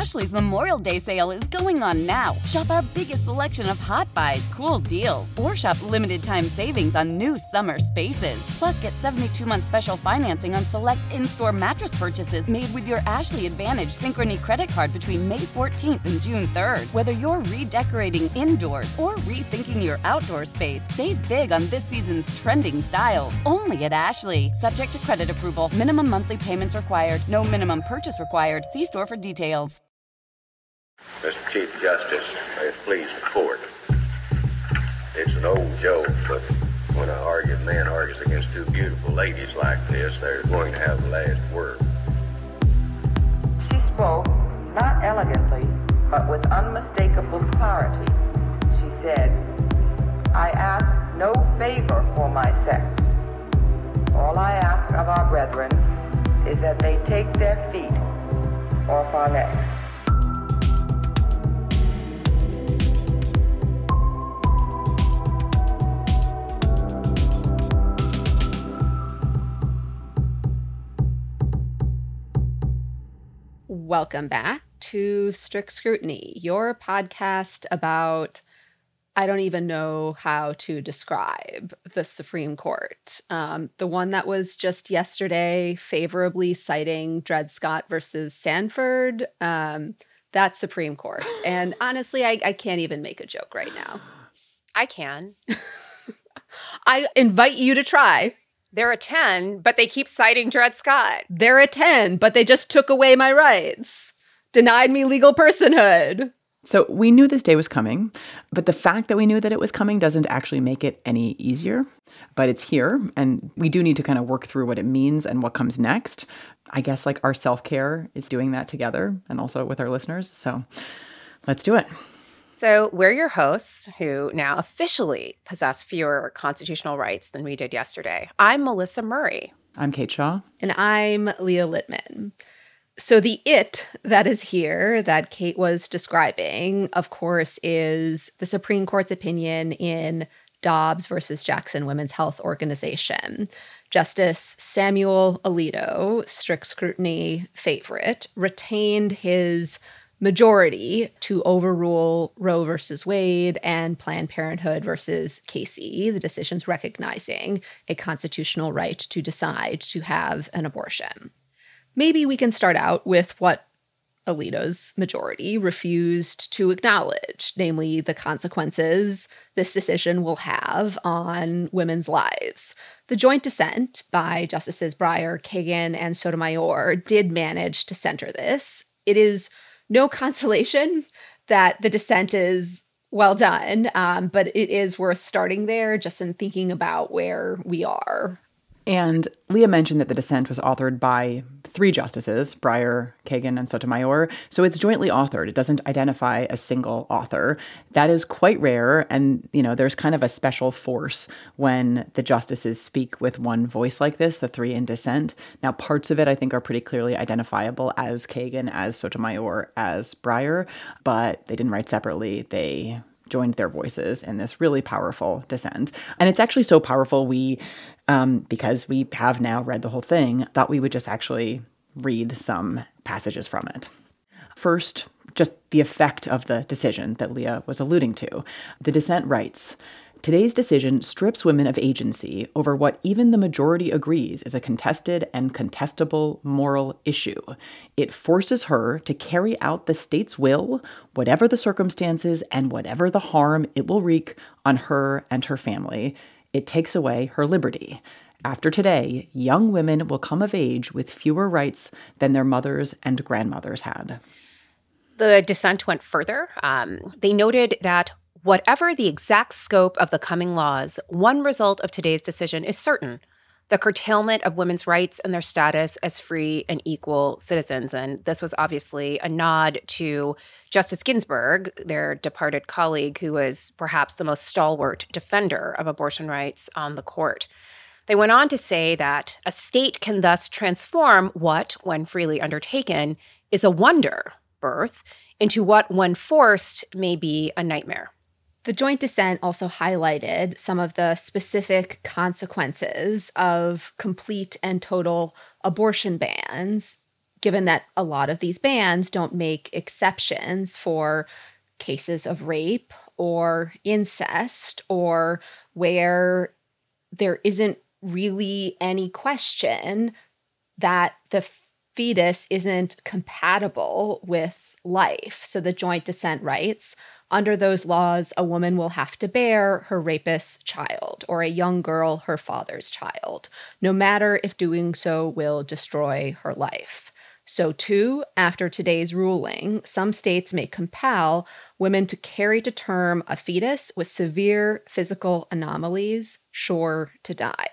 Ashley's Memorial Day sale is going on now. Shop our biggest selection of hot buys, cool deals, or shop limited time savings on new summer spaces. Plus, get 72-month special financing on select in-store mattress purchases made with your Ashley Advantage Synchrony credit card between May 14th and June 3rd. Whether you're redecorating indoors or rethinking your outdoor space, save big on this season's trending styles. Only at Ashley. Subject to credit approval. Minimum monthly payments required. No minimum purchase required. See store for details. Mr. Chief Justice, may it please the court. It's an old joke, but when a man argues against two beautiful ladies like this, they're going to have the last word. She spoke, not elegantly, but with unmistakable clarity. She said, "I ask no favor for my sex. All I ask of our brethren is that they take their feet off our necks." Welcome back to Strict Scrutiny, your podcast about, I don't even know how to describe the Supreme Court. The one that was just yesterday favorably citing Dred Scott versus Sanford, that's Supreme Court. And honestly, I can't even make a joke right now. I can. I invite you to try. They're a 10, but they keep citing Dred Scott. They're a 10, but they just took away my rights. Denied me legal personhood. So we knew this day was coming, but the fact that we knew that it was coming doesn't actually make it any easier. But it's here, and we do need to kind of work through what it means and what comes next. I guess like our self-care is doing that together and also with our listeners. So let's do it. So we're your hosts who now officially possess fewer constitutional rights than we did yesterday. I'm Melissa Murray. I'm Kate Shaw. And I'm Leah Littman. So the it that is here that Kate was describing, of course, is the Supreme Court's opinion in Dobbs versus Jackson Women's Health Organization. Justice Samuel Alito, strict scrutiny favorite, retained his majority to overrule Roe versus Wade and Planned Parenthood versus Casey, the decisions recognizing a constitutional right to decide to have an abortion. Maybe we can start out with what Alito's majority refused to acknowledge, namely the consequences this decision will have on women's lives. The joint dissent by Justices Breyer, Kagan, and Sotomayor did manage to center this. It is no consolation that the dissent is well done, but it is worth starting there just in thinking about where we are. And Leah mentioned that the dissent was authored by 3 justices, Breyer, Kagan, and Sotomayor. So it's jointly authored. It doesn't identify a single author. That is quite rare. And, there's kind of a special force when the justices speak with one voice like this, the 3 in dissent. Now, parts of it, I think, are pretty clearly identifiable as Kagan, as Sotomayor, as Breyer, but they didn't write separately. They joined their voices in this really powerful dissent. And it's actually so powerful because we have now read the whole thing, thought we would just actually read some passages from it. First, just the effect of the decision that Leah was alluding to. The dissent writes, "Today's decision strips women of agency over what even the majority agrees is a contested and contestable moral issue. It forces her to carry out the state's will, whatever the circumstances and whatever the harm it will wreak on her and her family. It takes away her liberty. After today, young women will come of age with fewer rights than their mothers and grandmothers had." The dissent went further. They noted that whatever the exact scope of the coming laws, one result of today's decision is certain: the curtailment of women's rights and their status as free and equal citizens. And this was obviously a nod to Justice Ginsburg, their departed colleague, who was perhaps the most stalwart defender of abortion rights on the court. They went on to say that a state can thus transform what, when freely undertaken, is a wonder birth into what, when forced, may be a nightmare. The joint dissent also highlighted some of the specific consequences of complete and total abortion bans given that a lot of these bans don't make exceptions for cases of rape or incest, or where there isn't really any question that the fetus isn't compatible with life. So the joint descent rights, under those laws, a woman will have to bear her rapist's child, or a young girl her father's child, no matter if doing so will destroy her life. So too, after today's ruling, some states may compel women to carry to term a fetus with severe physical anomalies, sure to die.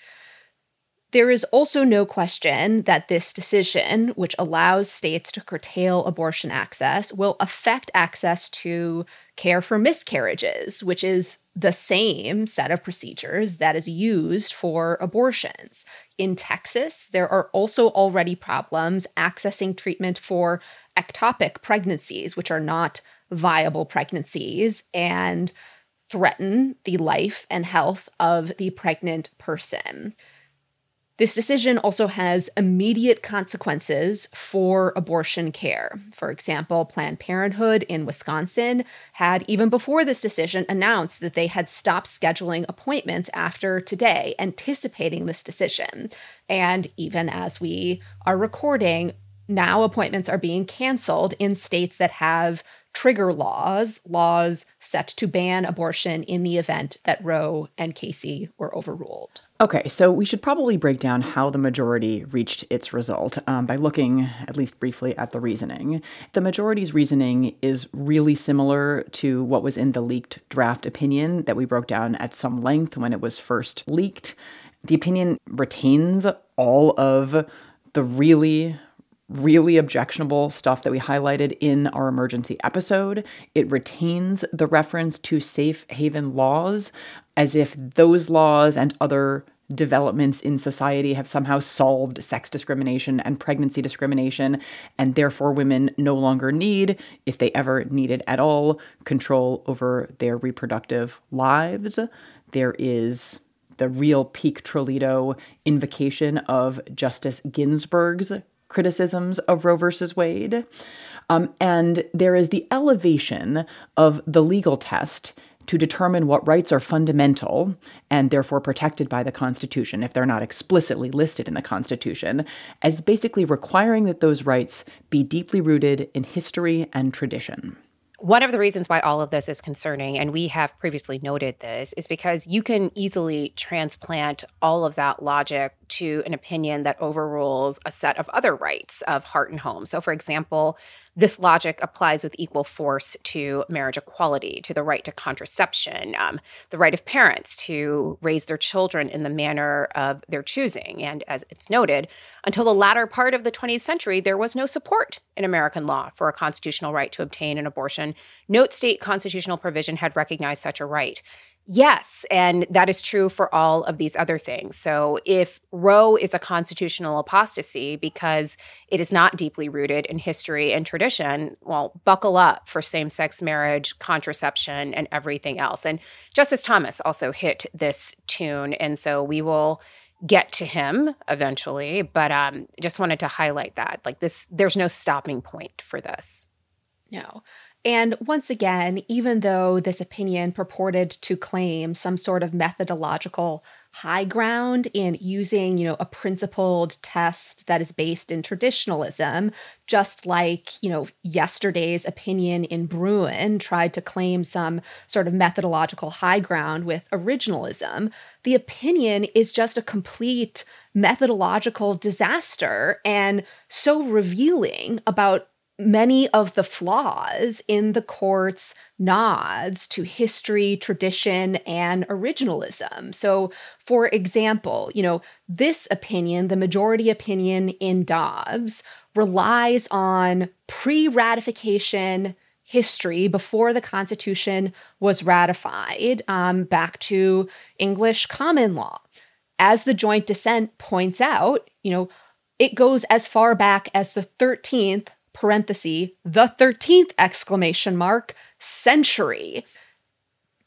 There is also no question that this decision, which allows states to curtail abortion access, will affect access to care for miscarriages, which is the same set of procedures that is used for abortions. In Texas, there are also already problems accessing treatment for ectopic pregnancies, which are not viable pregnancies and threaten the life and health of the pregnant person. This decision also has immediate consequences for abortion care. For example, Planned Parenthood in Wisconsin had, even before this decision, announced that they had stopped scheduling appointments after today, anticipating this decision. And even as we are recording, now appointments are being canceled in states that have trigger laws set to ban abortion in the event that Roe and Casey were overruled. Okay, so we should probably break down how the majority reached its result by looking, at least briefly, at the reasoning. The majority's reasoning is really similar to what was in the leaked draft opinion that we broke down at some length when it was first leaked. The opinion retains all of the really objectionable stuff that we highlighted in our emergency episode. It retains the reference to safe haven laws, as if those laws and other developments in society have somehow solved sex discrimination and pregnancy discrimination, and therefore women no longer need, if they ever needed at all, control over their reproductive lives. There is the real peak Trolito invocation of Justice Ginsburg's criticisms of Roe versus Wade. And there is the elevation of the legal test to determine what rights are fundamental and therefore protected by the Constitution, if they're not explicitly listed in the Constitution, as basically requiring that those rights be deeply rooted in history and tradition. One of the reasons why all of this is concerning, and we have previously noted this, is because you can easily transplant all of that logic to an opinion that overrules a set of other rights of heart and home. So, for example, this logic applies with equal force to marriage equality, to the right to contraception, the right of parents to raise their children in the manner of their choosing. And as it's noted, until the latter part of the 20th century, there was no support in American law for a constitutional right to obtain an abortion. No state constitutional provision had recognized such a right. Yes, and that is true for all of these other things. So if Roe is a constitutional apostasy because it is not deeply rooted in history and tradition, well, buckle up for same-sex marriage, contraception, and everything else. And Justice Thomas also hit this tune, and so we will get to him eventually, but just wanted to highlight that. Like this, there's no stopping point for this. No. And once again, even though this opinion purported to claim some sort of methodological high ground in using, a principled test that is based in traditionalism, just like, yesterday's opinion in Bruin tried to claim some sort of methodological high ground with originalism, the opinion is just a complete methodological disaster and so revealing about many of the flaws in the court's nods to history, tradition, and originalism. So, for example, this opinion, the majority opinion in Dobbs, relies on pre-ratification history before the Constitution was ratified, back to English common law. As the joint dissent points out, it goes as far back as the 13th exclamation mark, century.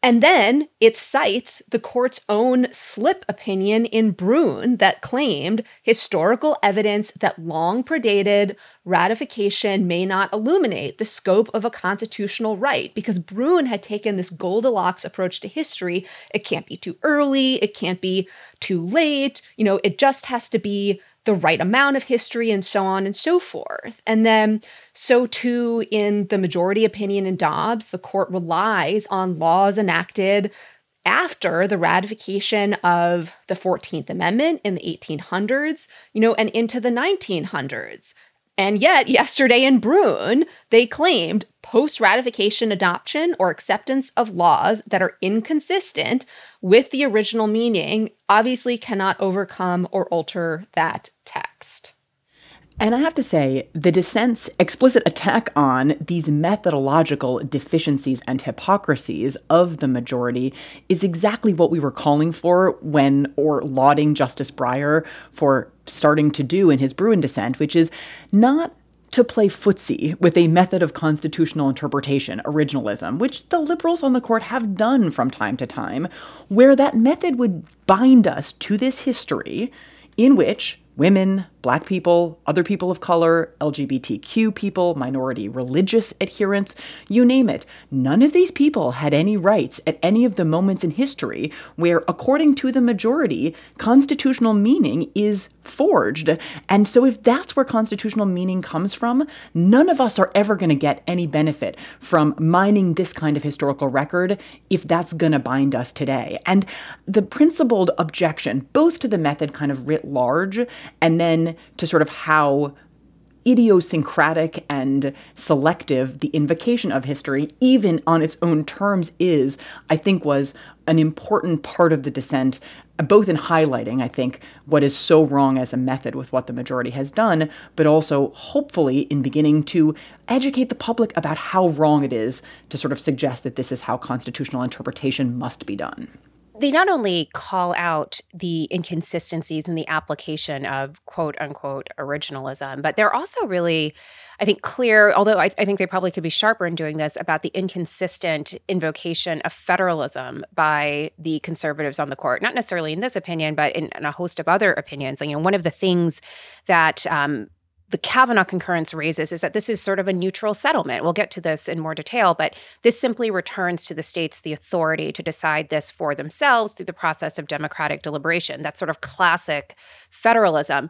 And then it cites the court's own slip opinion in Brune that claimed historical evidence that long predated ratification may not illuminate the scope of a constitutional right, because Brune had taken this Goldilocks approach to history. It can't be too early. It can't be too late. It just has to be the right amount of history and so on and so forth. And then so too in the majority opinion in Dobbs, the court relies on laws enacted after the ratification of the 14th Amendment in the 1800s, and into the 1900s. And yet, yesterday in Brune, they claimed post-ratification adoption or acceptance of laws that are inconsistent with the original meaning obviously cannot overcome or alter that text. And I have to say, the dissent's explicit attack on these methodological deficiencies and hypocrisies of the majority is exactly what we were calling for or lauding Justice Breyer for starting to do in his Bruen dissent, which is not to play footsie with a method of constitutional interpretation, originalism, which the liberals on the court have done from time to time, where that method would bind us to this history in which women, Black people, other people of color, LGBTQ people, minority religious adherents, you name it. None of these people had any rights at any of the moments in history where, according to the majority, constitutional meaning is forged. And so if that's where constitutional meaning comes from, none of us are ever going to get any benefit from mining this kind of historical record if that's going to bind us today. And the principled objection, both to the method kind of writ large, and then to sort of how idiosyncratic and selective the invocation of history, even on its own terms, is, I think, was an important part of the dissent, both in highlighting, I think, what is so wrong as a method with what the majority has done, but also hopefully in beginning to educate the public about how wrong it is to sort of suggest that this is how constitutional interpretation must be done. They not only call out the inconsistencies in the application of quote unquote originalism, but they're also really, I think, clear, although I think they probably could be sharper in doing this, about the inconsistent invocation of federalism by the conservatives on the court, not necessarily in this opinion, but in a host of other opinions. And, one of the things that the Kavanaugh concurrence raises is that this is sort of a neutral settlement. We'll get to this in more detail, but this simply returns to the states the authority to decide this for themselves through the process of democratic deliberation. That's sort of classic federalism.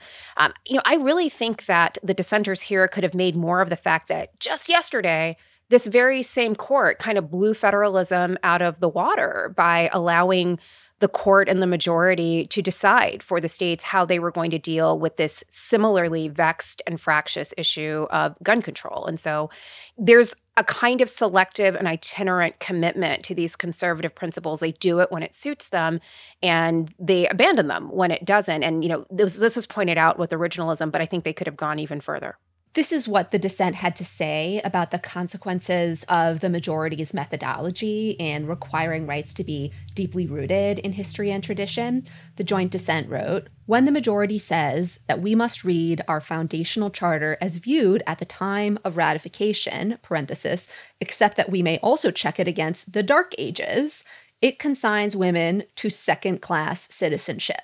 I really think that the dissenters here could have made more of the fact that just yesterday, this very same court kind of blew federalism out of the water by allowing the court and the majority to decide for the states how they were going to deal with this similarly vexed and fractious issue of gun control. And so there's a kind of selective and itinerant commitment to these conservative principles. They do it when it suits them, and they abandon them when it doesn't. And, this was pointed out with originalism, but I think they could have gone even further. This is what the dissent had to say about the consequences of the majority's methodology and requiring rights to be deeply rooted in history and tradition. The joint dissent wrote, "When the majority says that we must read our foundational charter as viewed at the time of ratification, parenthesis, except that we may also check it against the Dark Ages, it consigns women to second-class citizenship."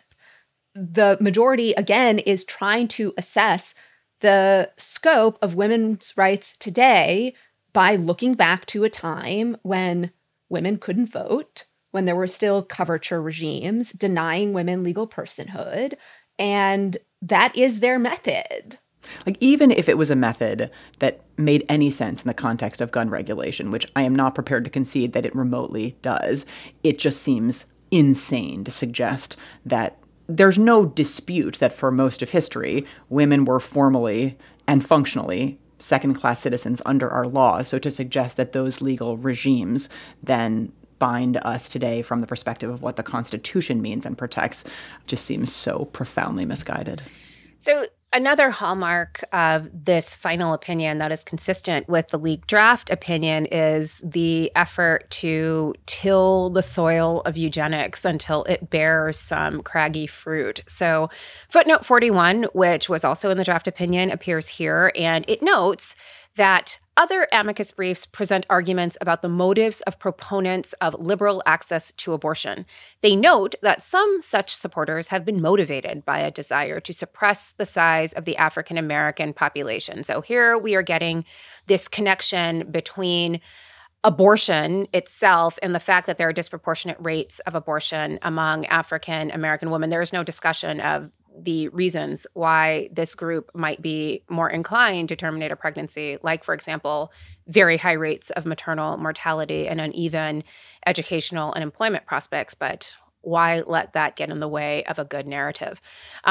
The majority, again, is trying to assess the scope of women's rights today by looking back to a time when women couldn't vote, when there were still coverture regimes denying women legal personhood, and that is their method. Even if it was a method that made any sense in the context of gun regulation, which I am not prepared to concede that it remotely does, it just seems insane to suggest that there's no dispute that for most of history, women were formally and functionally second-class citizens under our laws. So to suggest that those legal regimes then bind us today from the perspective of what the Constitution means and protects just seems so profoundly misguided. So another hallmark of this final opinion that is consistent with the leaked draft opinion is the effort to till the soil of eugenics until it bears some craggy fruit. So footnote 41, which was also in the draft opinion, appears here, and it notes that other amicus briefs present arguments about the motives of proponents of liberal access to abortion. They note that some such supporters have been motivated by a desire to suppress the size of the African American population. So here we are getting this connection between abortion itself and the fact that there are disproportionate rates of abortion among African American women. There is no discussion of the reasons why this group might be more inclined to terminate a pregnancy, like, for example, very high rates of maternal mortality and uneven educational and employment prospects. But why let that get in the way of a good narrative?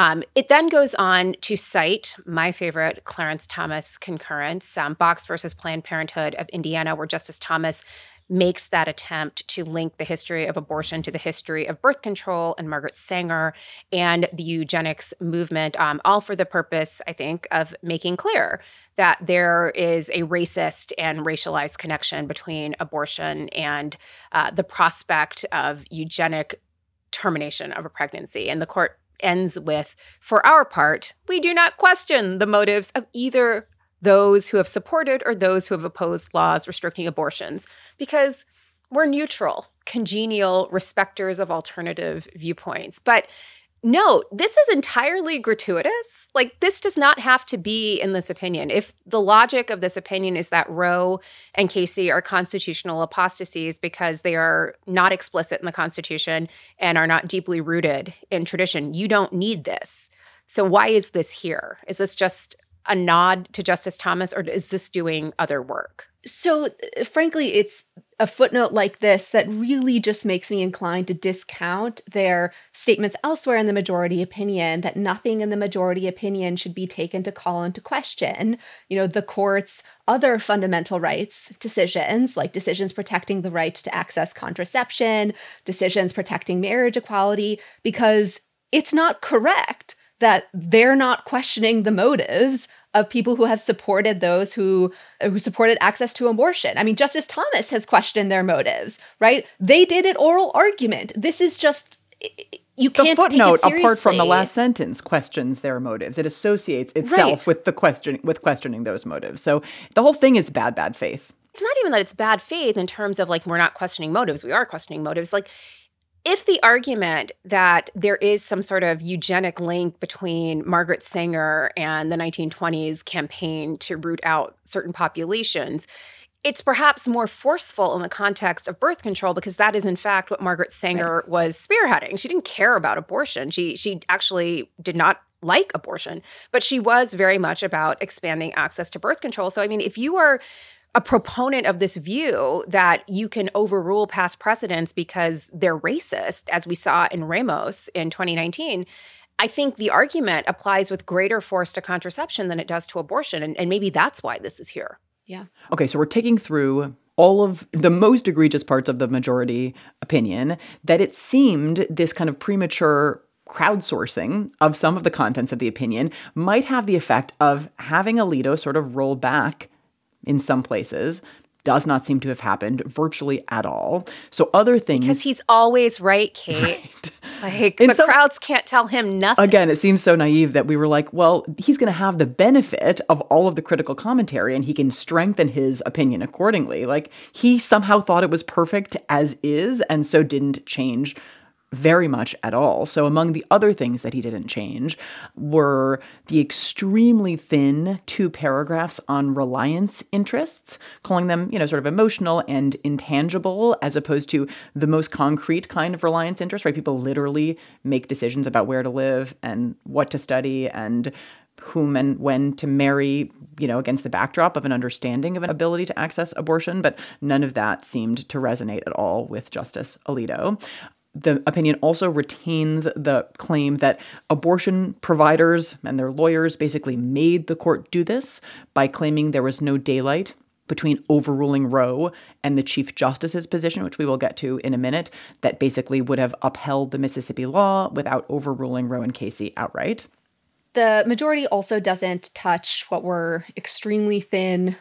It then goes on to cite my favorite Clarence Thomas concurrence, Box versus Planned Parenthood of Indiana, where Justice Thomas makes that attempt to link the history of abortion to the history of birth control and Margaret Sanger and the eugenics movement, all for the purpose, I think, of making clear that there is a racist and racialized connection between abortion and the prospect of eugenic termination of a pregnancy. And the court ends with, for our part, we do not question the motives of either those who have supported or those who have opposed laws restricting abortions, because we're neutral, congenial respecters of alternative viewpoints. But note, this is entirely gratuitous. Like, this does not have to be in this opinion. If the logic of this opinion is that Roe and Casey are constitutional apostasies because they are not explicit in the Constitution and are not deeply rooted in tradition, you don't need this. So why is this here? Is this just a nod to Justice Thomas, or is this doing other work? So, frankly, it's a footnote like this that really just makes me inclined to discount their statements elsewhere in the majority opinion that nothing in the majority opinion should be taken to call into question, the court's other fundamental rights decisions, like decisions protecting the right to access contraception, decisions protecting marriage equality, because it's not correct that they're not questioning the motives of people who have supported those who supported access to abortion. I mean, Justice Thomas has questioned their motives, right? They did an oral argument. This is just, you can't take it seriously. The footnote, apart from the last sentence, questions their motives. It associates itself with questioning those motives. So the whole thing is bad faith. It's not even that it's bad faith in terms of, like, we're not questioning motives. We are questioning motives. Like, if the argument that there is some sort of eugenic link between Margaret Sanger and the 1920s campaign to root out certain populations, it's perhaps more forceful in the context of birth control, because that is, in fact, what Margaret Sanger was spearheading. She didn't care about abortion. She actually did not like abortion, but she was very much about expanding access to birth control. So, I mean, if you are a proponent of this view that you can overrule past precedents because they're racist, as we saw in Ramos in 2019, I think the argument applies with greater force to contraception than it does to abortion. And maybe that's why this is here. Yeah. Okay, so we're taking through all of the most egregious parts of the majority opinion, that it seemed this kind of premature crowdsourcing of some of the contents of the opinion might have the effect of having Alito sort of roll back in some places. Does not seem to have happened virtually at all. So other things... Because he's always right, Kate. Right. Like, the crowds can't tell him nothing. Again, it seems so naive that we were like, well, he's going to have the benefit of all of the critical commentary and he can strengthen his opinion accordingly. Like, he somehow thought it was perfect as is and so didn't change very much at all. So among the other things that he didn't change were the extremely thin 2 paragraphs on reliance interests, calling them, sort of emotional and intangible, as opposed to the most concrete kind of reliance interest, right? People literally make decisions about where to live and what to study and whom and when to marry, against the backdrop of an understanding of an ability to access abortion. But none of that seemed to resonate at all with Justice Alito. The opinion also retains the claim that abortion providers and their lawyers basically made the court do this by claiming there was no daylight between overruling Roe and the Chief Justice's position, which we will get to in a minute, that basically would have upheld the Mississippi law without overruling Roe and Casey outright. The majority also doesn't touch what were extremely thin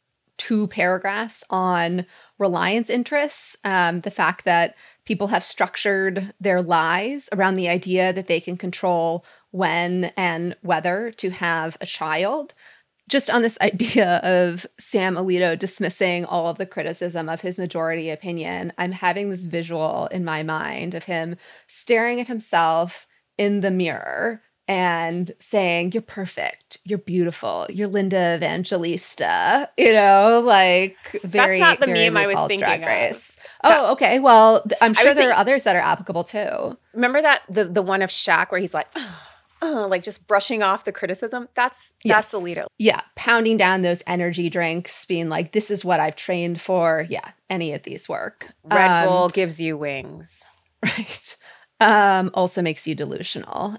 2 paragraphs on reliance interests, the fact that people have structured their lives around the idea that they can control when and whether to have a child. Just on this idea of Sam Alito dismissing all of the criticism of his majority opinion, I'm having this visual in my mind of him staring at himself in the mirror and saying, "You're perfect, you're beautiful, you're Linda Evangelista," like very. That's not the very meme I was RuPaul's thinking Drag Race. of. Oh, okay. Well, I'm sure there thinking- are others that are applicable too. Remember that the one of Shaq where he's like, like just brushing off the criticism? That's Alito. Yeah, pounding down those energy drinks, being like, "This is what I've trained for." Yeah, any of these work. Red Bull gives you wings. Right. Also makes you delusional.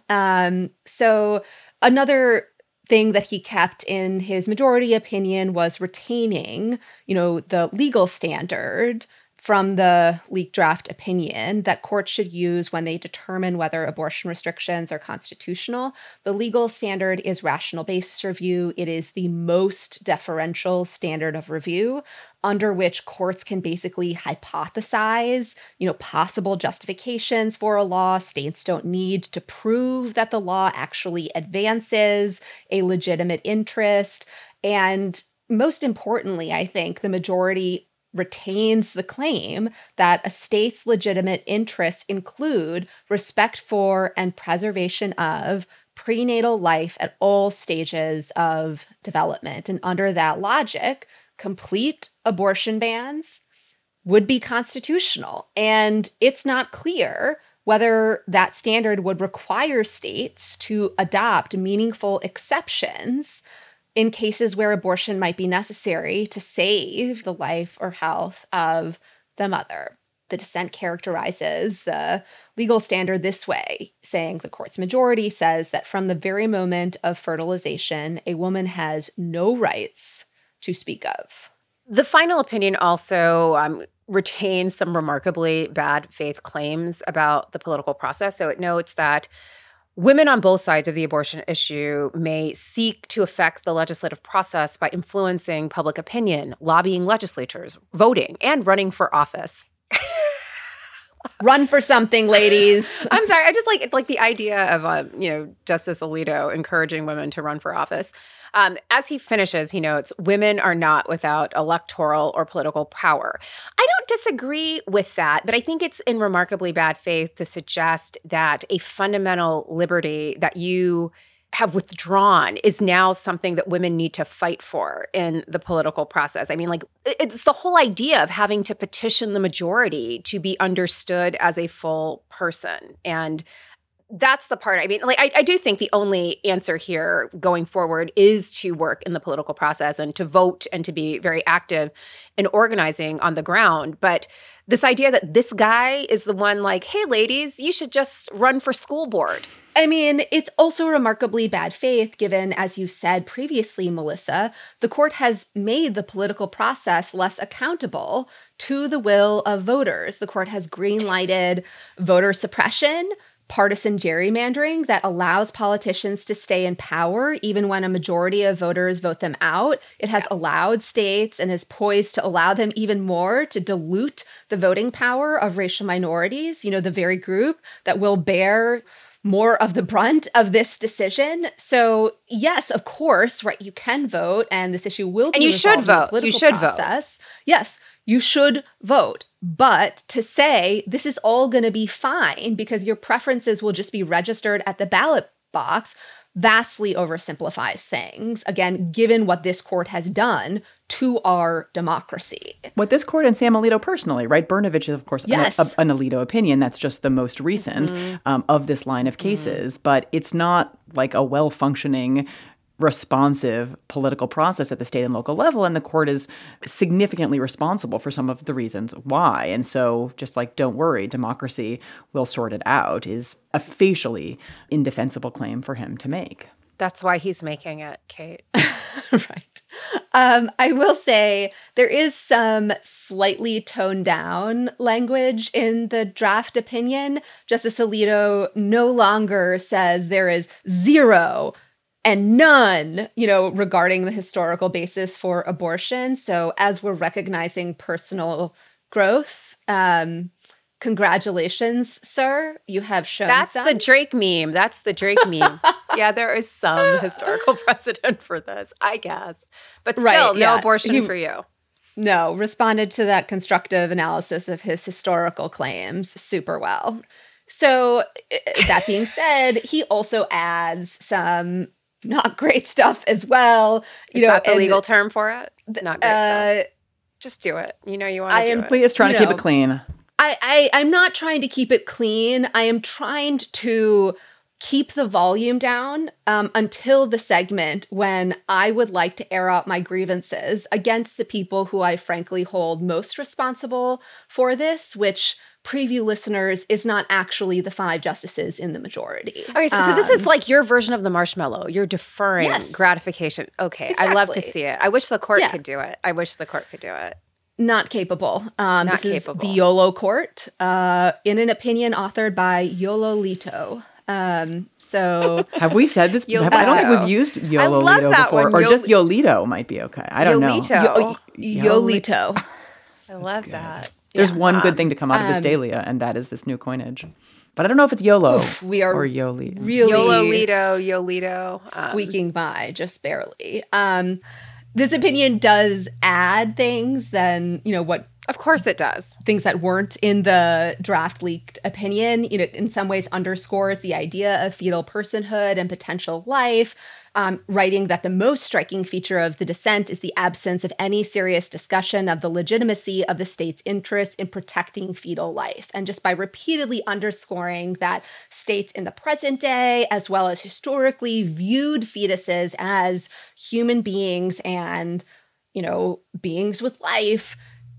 So another thing that he kept in his majority opinion was retaining, the legal standard from the leaked draft opinion that courts should use when they determine whether abortion restrictions are constitutional. The legal standard is rational basis review. It is the most deferential standard of review under which courts can basically hypothesize, possible justifications for a law. States don't need to prove that the law actually advances a legitimate interest. And most importantly, I think the majority retains the claim that a state's legitimate interests include respect for and preservation of prenatal life at all stages of development. And under that logic, complete abortion bans would be constitutional. And it's not clear whether that standard would require states to adopt meaningful exceptions in cases where abortion might be necessary to save the life or health of the mother. The dissent characterizes the legal standard this way, saying the court's majority says that from the very moment of fertilization, a woman has no rights to speak of. The final opinion also retains some remarkably bad faith claims about the political process. So it notes that women on both sides of the abortion issue may seek to affect the legislative process by influencing public opinion, lobbying legislatures, voting, and running for office. Run for something, ladies. I'm sorry. I just like the idea of, Justice Alito encouraging women to run for office. As he finishes, he notes, women are not without electoral or political power. I don't disagree with that, but I think it's in remarkably bad faith to suggest that a fundamental liberty that you have withdrawn is now something that women need to fight for in the political process. I mean, it's the whole idea of having to petition the majority to be understood as a full person. And that's the part. I mean, I do think the only answer here going forward is to work in the political process and to vote and to be very active in organizing on the ground. But this idea that this guy is the one hey, ladies, you should just run for school board. I mean, it's also remarkably bad faith given, as you said previously, Melissa, the court has made the political process less accountable to the will of voters. The court has green-lighted voter suppression, partisan gerrymandering that allows politicians to stay in power even when a majority of voters vote them out. It has allowed states and is poised to allow them even more to dilute the voting power of racial minorities, the very group that will bear more of the brunt of this decision. So yes, of course, right, you can vote and this issue will be and you should vote. You should vote. Yes, you should vote. But to say this is all going to be fine because your preferences will just be registered at the ballot box vastly oversimplifies things, again, given what this court has done to our democracy. What this court and Sam Alito personally, right? Brnovich is, of course, yes. an Alito opinion. That's just the most recent of this line of cases. But it's not like a well-functioning, responsive political process at the state and local level. And the court is significantly responsible for some of the reasons why. And so just don't worry, democracy will sort it out is a facially indefensible claim for him to make. That's why he's making it, Kate. Right. I will say there is some slightly toned down language in the draft opinion. Justice Alito no longer says there is zero and none, regarding the historical basis for abortion. So as we're recognizing personal growth, Congratulations, sir. You have shown That's some. the Drake meme. That's the Drake meme. Yeah, there is some historical precedent for this, I guess. But still, Right, yeah. no abortion for you. No, responded to that constructive analysis of his historical claims super well. So, that being said, he also adds some not great stuff as well. Is that the legal term for it? Not great stuff. Just do it. You know you want to do it. Please trying to keep it clean. I'm not trying to keep it clean. I am trying to keep the volume down until the segment when I would like to air out my grievances against the people who I frankly hold most responsible for this, which preview listeners is not actually the 5 justices in the majority. Okay, so this is like your version of the marshmallow. You're deferring Yes. gratification. Okay, Exactly. I love to see it. I wish the court Yeah. could do it. I wish the court could do it. Not capable. This capable. is the YOLO court, in an opinion authored by Yolo Lito. So Have we said this? I don't think we've used Yolo love Lito that before. one. Or just Yolito might be okay. I don't know. Yolito. Yolito. I love that. There's one good thing to come out of this Dahlia, and that is this new coinage. But I don't know if it's YOLO We are or Yoli. really Yolito. squeaking by just barely. This opinion does add things than, what Of course it does. things that weren't in the draft leaked opinion, in some ways underscores the idea of fetal personhood and potential life, writing that the most striking feature of the dissent is the absence of any serious discussion of the legitimacy of the state's interest in protecting fetal life. And just by repeatedly underscoring that states in the present day, as well as historically, viewed fetuses as human beings and, beings with life,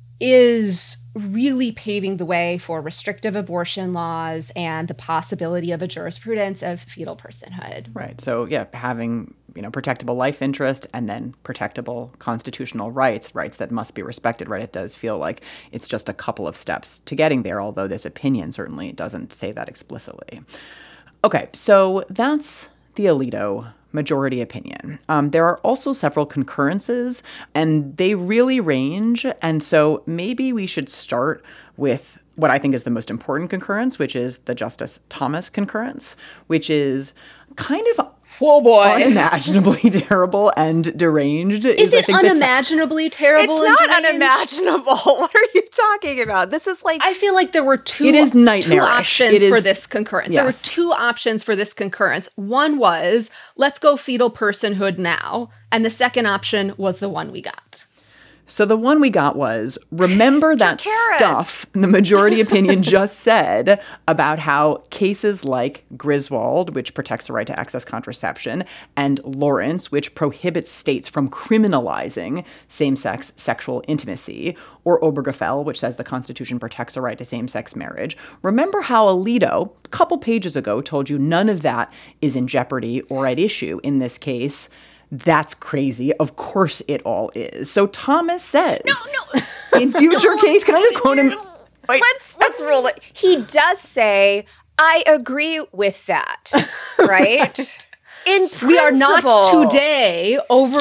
is really paving the way for restrictive abortion laws and the possibility of a jurisprudence of fetal personhood. Right. So, yeah, having, protectable life interest and then protectable constitutional rights that must be respected, right? It does feel like it's just a couple of steps to getting there, although this opinion certainly doesn't say that explicitly. Okay, so that's the Alito majority opinion. There are also several concurrences, and they really range. And so maybe we should start with what I think is the most important concurrence, which is the Justice Thomas concurrence, which is kind of unimaginably terrible and deranged. Is it unimaginably terrible? It's not unimaginable. What are you talking about? This is like... I feel like there were two options for this concurrence. Yes. There were 2 options for this concurrence. One was, let's go fetal personhood now. And the second option was the one we got. So the one we got was, remember that stuff the majority opinion just said about how cases like Griswold, which protects the right to access contraception, and Lawrence, which prohibits states from criminalizing same-sex sexual intimacy, or Obergefell, which says the Constitution protects a right to same-sex marriage. Remember how Alito, a couple pages ago, told you none of that is in jeopardy or at issue in this case. That's crazy. Of course it all is. So Thomas says, in future case, can I just quote him? Let's roll it. He does say, I agree with that, right? In principle. We are not today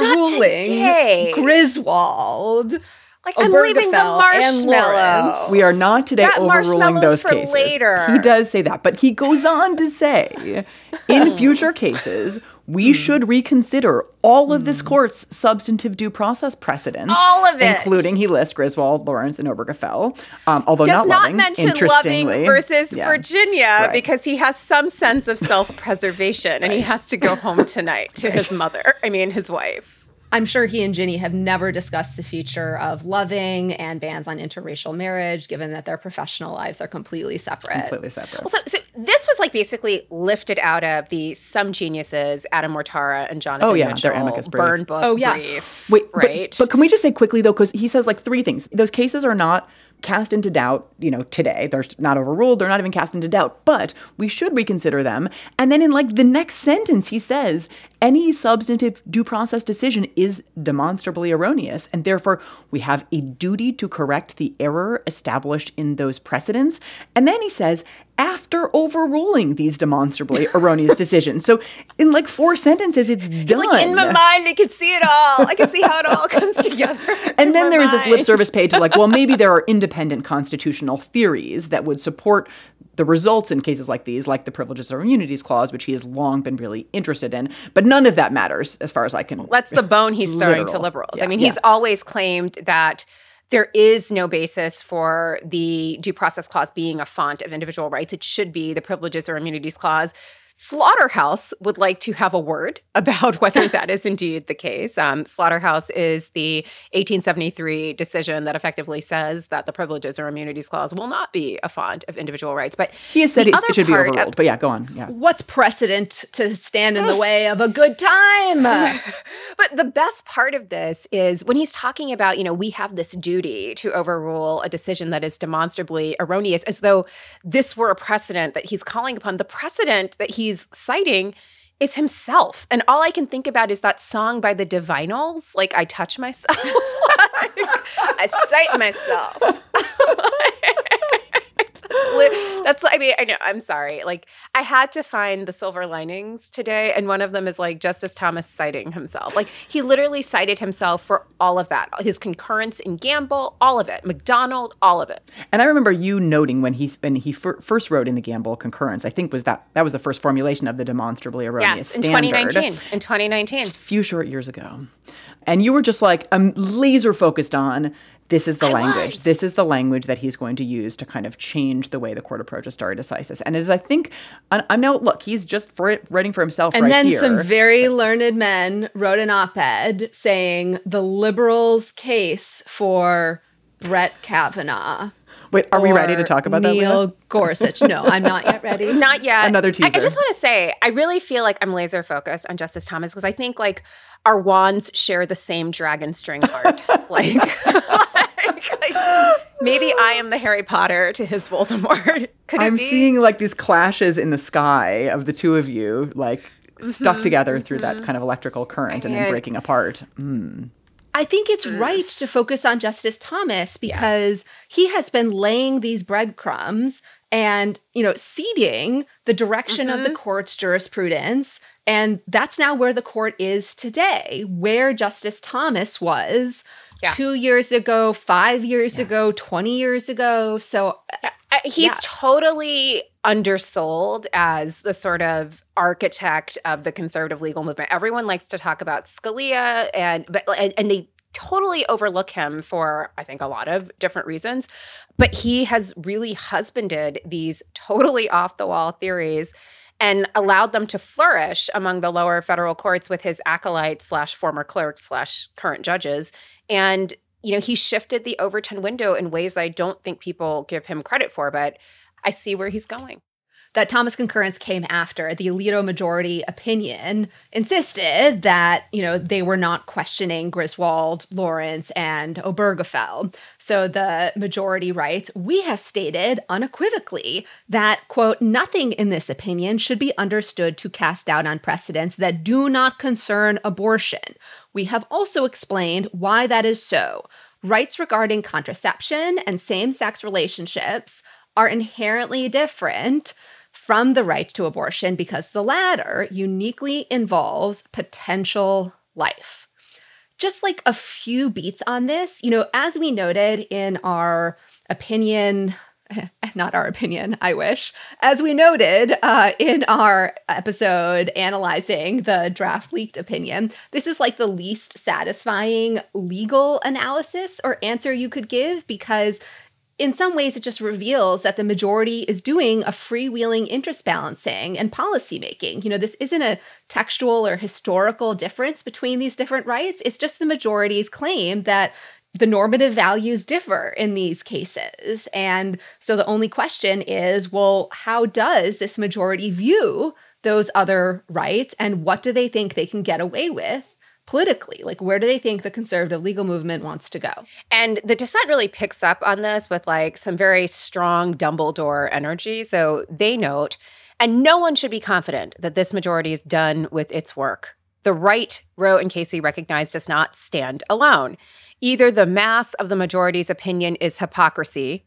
overruling Griswold. Like, I'm leaving the marshmallow. We are not today overruling those cases. Later. He does say that, but he goes on to say, in future cases, we should reconsider all of this court's substantive due process precedents. All of it. Including, he lists Griswold, Lawrence, and Obergefell, although does not Loving, mention interestingly. Loving versus Virginia, right. because he has some sense of self-preservation, and he has to go home tonight to his his wife. I'm sure he and Ginny have never discussed the future of Loving and bans on interracial marriage, given that their professional lives are completely separate. Well, so this was basically lifted out of the Some Geniuses, Adam Mortara and Jonathan Mitchell, their amicus brief. burn book brief. Wait, right? But can we just say quickly, though, because he says 3 things. Those cases are not cast into doubt, today. They're not overruled. They're not even cast into doubt. But we should reconsider them. And then in the next sentence, he says, any substantive due process decision is demonstrably erroneous. And therefore, we have a duty to correct the error established in those precedents. And then he says, after overruling these demonstrably erroneous decisions. So in like 4 sentences, it's done. It's like, in my mind, I can see it all. I can see how it all comes together. And then there is this lip service paid to like, well, maybe there are independent constitutional theories that would support the results in cases like these, like the Privileges or Immunities Clause, which he has long been really interested in. But none of that matters as far as I can. That's the bone he's throwing to liberals. Yeah, I mean, he's always claimed that there is no basis for the Due Process Clause being a font of individual rights. It should be the Privileges or Immunities Clause. Slaughterhouse would like to have a word about whether that is indeed the case. Slaughterhouse is the 1873 decision that effectively says that the Privileges or Immunities Clause will not be a font of individual rights. But he has said it should be overruled. But yeah, go on. Yeah. What's precedent to stand in the way of a good time? But the best part of this is when he's talking about, we have this duty to overrule a decision that is demonstrably erroneous, as though this were a precedent that he's calling upon. The precedent that he's citing is himself. And all I can think about is that song by the Divinals, like, I touch myself. I cite myself. I know, I'm sorry. Like, I had to find the silver linings today, and one of them is, like, Justice Thomas citing himself. Like, he literally cited himself for all of that. His concurrence in Gamble, all of it. McDonald, all of it. And I remember you noting when he first wrote in the Gamble concurrence, I think that was the first formulation of the demonstrably erroneous standard. In 2019. Just a few short years ago. And you were just like, I'm laser focused on this is the language. This is the language that he's going to use to kind of change the way the court approaches stare decisis. And as I think, I'm now, look, he's just writing for himself and right then here. Some very learned men wrote an op-ed saying the liberals' case for Brett Kavanaugh. Wait, are we ready to talk about that, Neil Gorsuch. No, I'm not yet ready. Not yet. Another teaser. I just want to say, I really feel like I'm laser focused on Justice Thomas because I think like our wands share the same dragon string heart. like maybe I am the Harry Potter to his Voldemort. Could I'm it be? seeing like these clashes in the sky of the two of you, like stuck together through that kind of electrical current and then breaking apart. I think it's right to focus on Justice Thomas because he has been laying these breadcrumbs and, seeding the direction of the court's jurisprudence. And that's now where the court is today, where Justice Thomas was 2 years ago, 5 years ago, 20 years ago. So he's totally undersold as the sort of architect of the conservative legal movement. Everyone likes to talk about Scalia, and they totally overlook him for, I think, a lot of different reasons. But he has really husbanded these totally off-the-wall theories and allowed them to flourish among the lower federal courts with his acolytes / former clerks / current judges. And, he shifted the Overton window in ways I don't think people give him credit for, but I see where he's going. That Thomas concurrence came after the Alito majority opinion insisted that, they were not questioning Griswold, Lawrence, and Obergefell. So the majority writes, we have stated unequivocally that, quote, nothing in this opinion should be understood to cast doubt on precedents that do not concern abortion. We have also explained why that is so. Rights regarding contraception and same-sex relationships are inherently different from the right to abortion because the latter uniquely involves potential life. Just like a few beats on this, as we noted in our opinion, not our opinion, I wish, as we noted in our episode analyzing the draft leaked opinion, this is like the least satisfying legal analysis or answer you could give because in some ways, it just reveals that the majority is doing a freewheeling interest balancing and policymaking. This isn't a textual or historical difference between these different rights. It's just the majority's claim that the normative values differ in these cases. And so the only question is, well, how does this majority view those other rights and what do they think they can get away with politically? Like, where do they think the conservative legal movement wants to go? And the dissent really picks up on this with like some very strong Dumbledore energy. So they note, and no one should be confident that this majority is done with its work. The right, Roe and Casey recognize, does not stand alone. Either the mass of the majority's opinion is hypocrisy.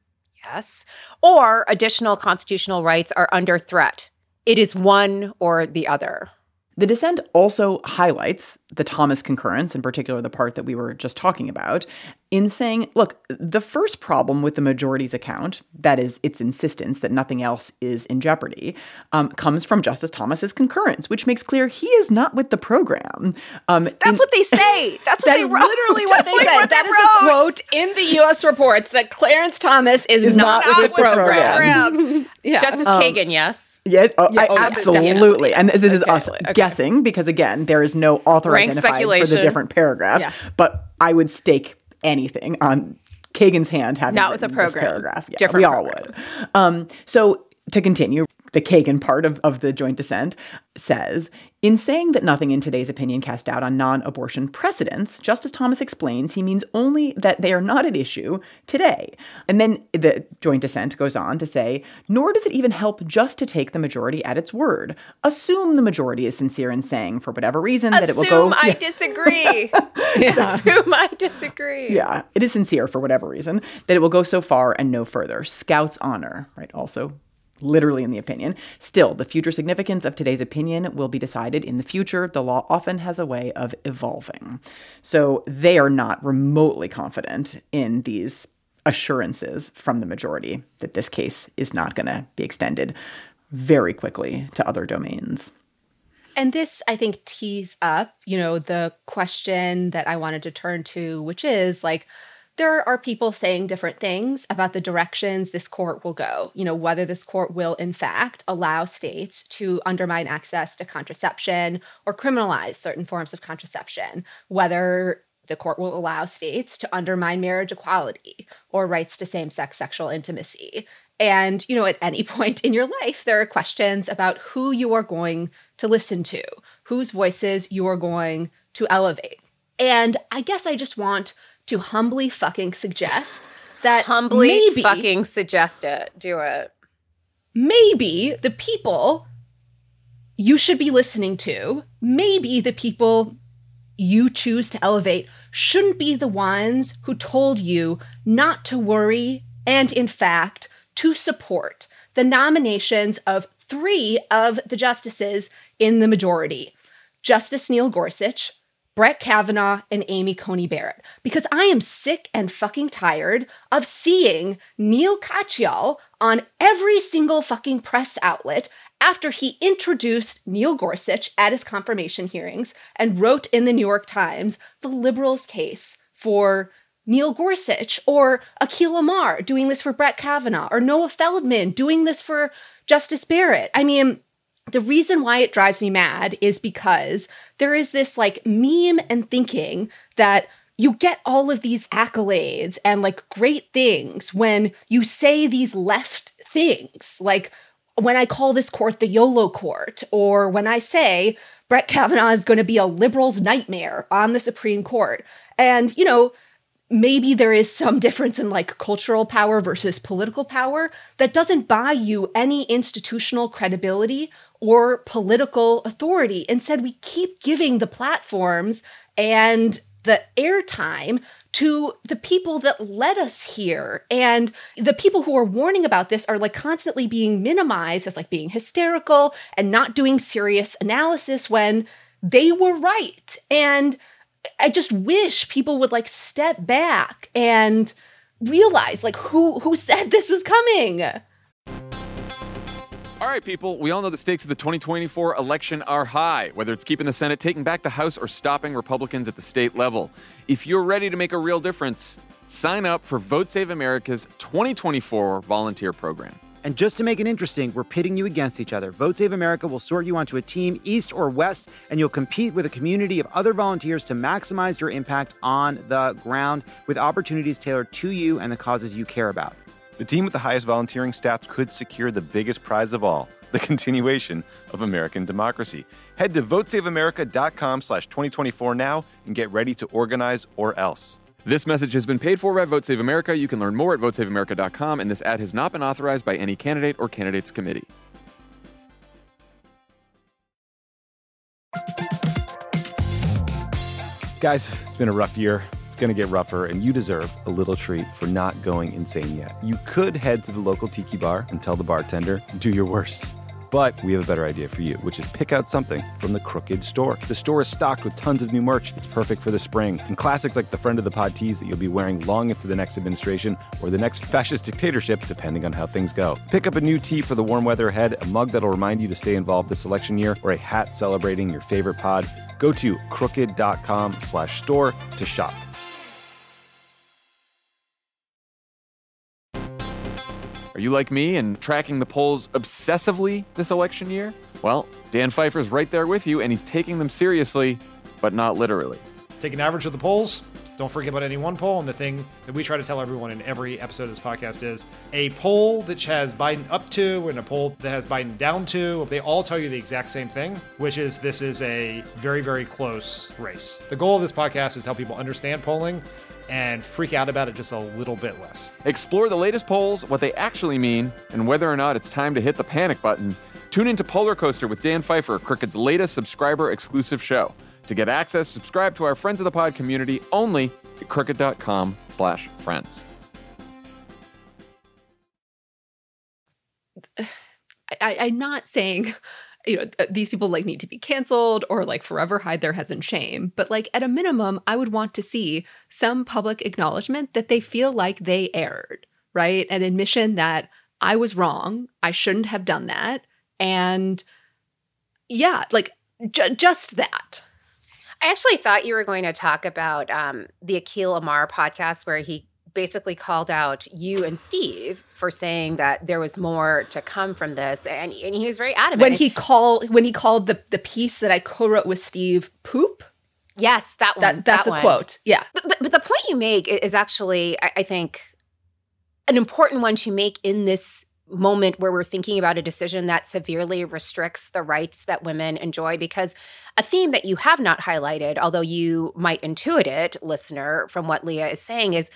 yes, or additional constitutional rights are under threat. It is one or the other. The dissent also highlights the Thomas concurrence, in particular the part that we were just talking about, in saying, look, the first problem with the majority's account, that is its insistence that nothing else is in jeopardy, comes from Justice Thomas's concurrence, which makes clear he is not with the program. That's what they say. That's what they wrote. Literally what they said. That is a quote in the U.S. reports that Clarence Thomas is not with the program. Yeah. Justice Kagan, yes. Yeah, absolutely. And this is us guessing because, again, there is no author Rank identified for the different paragraphs. Yeah. But I would stake anything on Kagan's hand having not with the program. This paragraph. Yeah, different we all would. So to continue, the Kagan part of the joint dissent says, in saying that nothing in today's opinion cast doubt on non-abortion precedents, Justice Thomas explains he means only that they are not at issue today. And then the joint dissent goes on to say, nor does it even help just to take the majority at its word. Assume the majority is sincere in saying, for whatever reason, that it will go... I disagree. Assume I disagree. Yeah, it is sincere for whatever reason, that it will go so far and no further. Scout's honor, right? Also literally in the opinion. Still, the future significance of today's opinion will be decided in the future. The law often has a way of evolving. So they are not remotely confident in these assurances from the majority that this case is not going to be extended very quickly to other domains. And this, I think, tees up, the question that I wanted to turn to, which is there are people saying different things about the directions this court will go, whether this court will, in fact, allow states to undermine access to contraception or criminalize certain forms of contraception, whether the court will allow states to undermine marriage equality or rights to same-sex sexual intimacy. And, at any point in your life, there are questions about who you are going to listen to, whose voices you are going to elevate. And I guess I just want to humbly fucking suggest that maybe fucking suggest it. Do it. Maybe the people you should be listening to, maybe the people you choose to elevate shouldn't be the ones who told you not to worry and, in fact, to support the nominations of 3 of the justices in the majority. Justice Neil Gorsuch, Brett Kavanaugh, and Amy Coney Barrett. Because I am sick and fucking tired of seeing Neil Katyal on every single fucking press outlet after he introduced Neil Gorsuch at his confirmation hearings and wrote in the New York Times the liberals' case for Neil Gorsuch, or Akhil Amar doing this for Brett Kavanaugh, or Noah Feldman doing this for Justice Barrett. I mean, the reason why it drives me mad is because there is this meme and thinking that you get all of these accolades and great things when you say these left things. Like when I call this court the YOLO court, or when I say Brett Kavanaugh is going to be a liberal's nightmare on the Supreme Court. And, maybe there is some difference in cultural power versus political power that doesn't buy you any institutional credibility or political authority. Instead, we keep giving the platforms and the airtime to the people that led us here. And the people who are warning about this are constantly being minimized as being hysterical and not doing serious analysis when they were right. And I just wish people would step back and realize who said this was coming. All right, people, we all know the stakes of the 2024 election are high, whether it's keeping the Senate, taking back the House, or stopping Republicans at the state level. If you're ready to make a real difference, sign up for Vote Save America's 2024 volunteer program. And just to make it interesting, we're pitting you against each other. Vote Save America will sort you onto a team, east or west, and you'll compete with a community of other volunteers to maximize your impact on the ground with opportunities tailored to you and the causes you care about. The team with the highest volunteering stats could secure the biggest prize of all, the continuation of American democracy. Head to votesaveamerica.com/2024 now and get ready to organize or else. This message has been paid for by Vote Save America. You can learn more at votesaveamerica.com, and this ad has not been authorized by any candidate or candidates committee. Guys, it's been a rough year. It's going to get rougher, and you deserve a little treat for not going insane yet. You could head to the local tiki bar and tell the bartender, do your worst. But we have a better idea for you, which is pick out something from the Crooked store. The store is stocked with tons of new merch. It's perfect for the spring. And classics like the Friend of the Pod tees that you'll be wearing long into the next administration or the next fascist dictatorship, depending on how things go. Pick up a new tee for the warm weather ahead, a mug that'll remind you to stay involved this election year, or a hat celebrating your favorite pod. Go to crooked.com/store to shop. Are you like me and tracking the polls obsessively this election year? Well, Dan Pfeiffer's right there with you, and he's taking them seriously, but not literally. Take an average of the polls. Don't forget about any one poll. And the thing that we try to tell everyone in every episode of this podcast is a poll that has Biden up to and a poll that has Biden down to, they all tell you the exact same thing, which is this is a very, very close race. The goal of this podcast is to help people understand polling and freak out about it just a little bit less. Explore the latest polls, what they actually mean, and whether or not it's time to hit the panic button. Tune into Polar Coaster with Dan Pfeiffer, Crooked's latest subscriber-exclusive show. To get access, subscribe to our Friends of the Pod community only at crooked.com/friends. I'm not saying, these people like need to be canceled or like forever hide their heads in shame. But like at a minimum, I would want to see some public acknowledgement that they feel like they erred, right? An admission that I was wrong. I shouldn't have done that. And yeah, like just that. I actually thought you were going to talk about the Akhil Amar podcast where he basically called out you and Steve for saying that there was more to come from this, and he was very adamant. When he called the piece that I co-wrote with Steve poop. Yes, that one. That's a quote. Yeah, but the point you make is actually, I think, an important one to make in this moment where we're thinking about a decision that severely restricts the rights that women enjoy, because a theme that you have not highlighted, although you might intuit it, listener, from what Leah is saying, is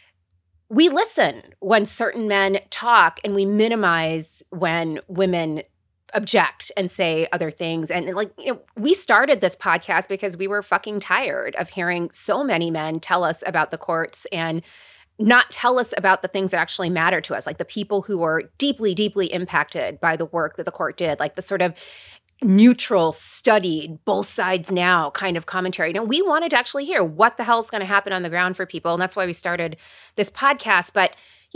we listen when certain men talk and we minimize when women object and say other things. And we started this podcast because we were fucking tired of hearing so many men tell us about the courts and not tell us about the things that actually matter to us, like the people who are deeply, deeply impacted by the work that the court did, like the sort of neutral, studied, both sides now kind of commentary. We wanted to actually hear what the hell is going to happen on the ground for people. And that's why we started this podcast. But,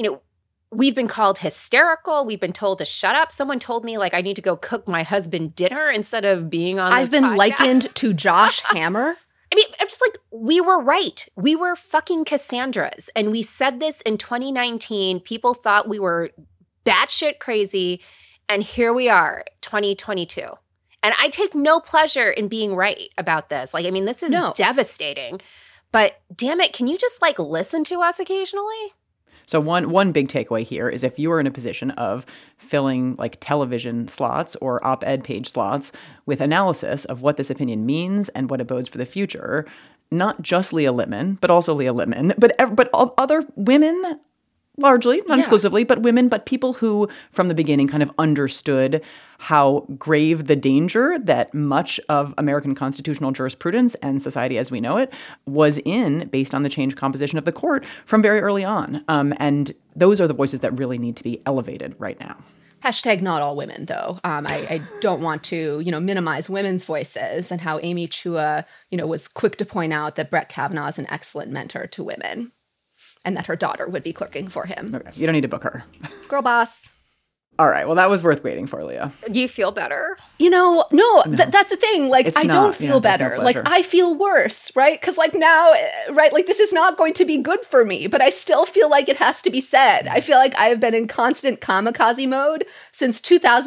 we've been called hysterical. We've been told to shut up. Someone told me, I need to go cook my husband dinner instead of being on I've been podcast. Likened to Josh Hammer. I mean, I'm just we were right. We were fucking Cassandras. And we said this in 2019. People thought we were batshit crazy. And here we are, 2022. And I take no pleasure in being right about this. This is devastating. But damn it, can you just listen to us occasionally? So one big takeaway here is if you are in a position of filling television slots or op-ed page slots with analysis of what this opinion means and what it bodes for the future, not just Leah Littman, but also Leah Littman, but other women, largely, not exclusively, but women, but people who from the beginning kind of understood how grave the danger that much of American constitutional jurisprudence and society as we know it was in based on the changed composition of the court from very early on. And those are the voices that really need to be elevated right now. Hashtag not all women, though. I don't want to, minimize women's voices and how Amy Chua, was quick to point out that Brett Kavanaugh is an excellent mentor to women and that her daughter would be clerking for him. Okay. You don't need to book her. Girl boss. All right. Well, that was worth waiting for, Leah. Do you feel better? No. That's the thing. I don't feel better. No I feel worse, right? Because now, right, this is not going to be good for me, but I still feel like it has to be said. I feel like I have been in constant kamikaze mode since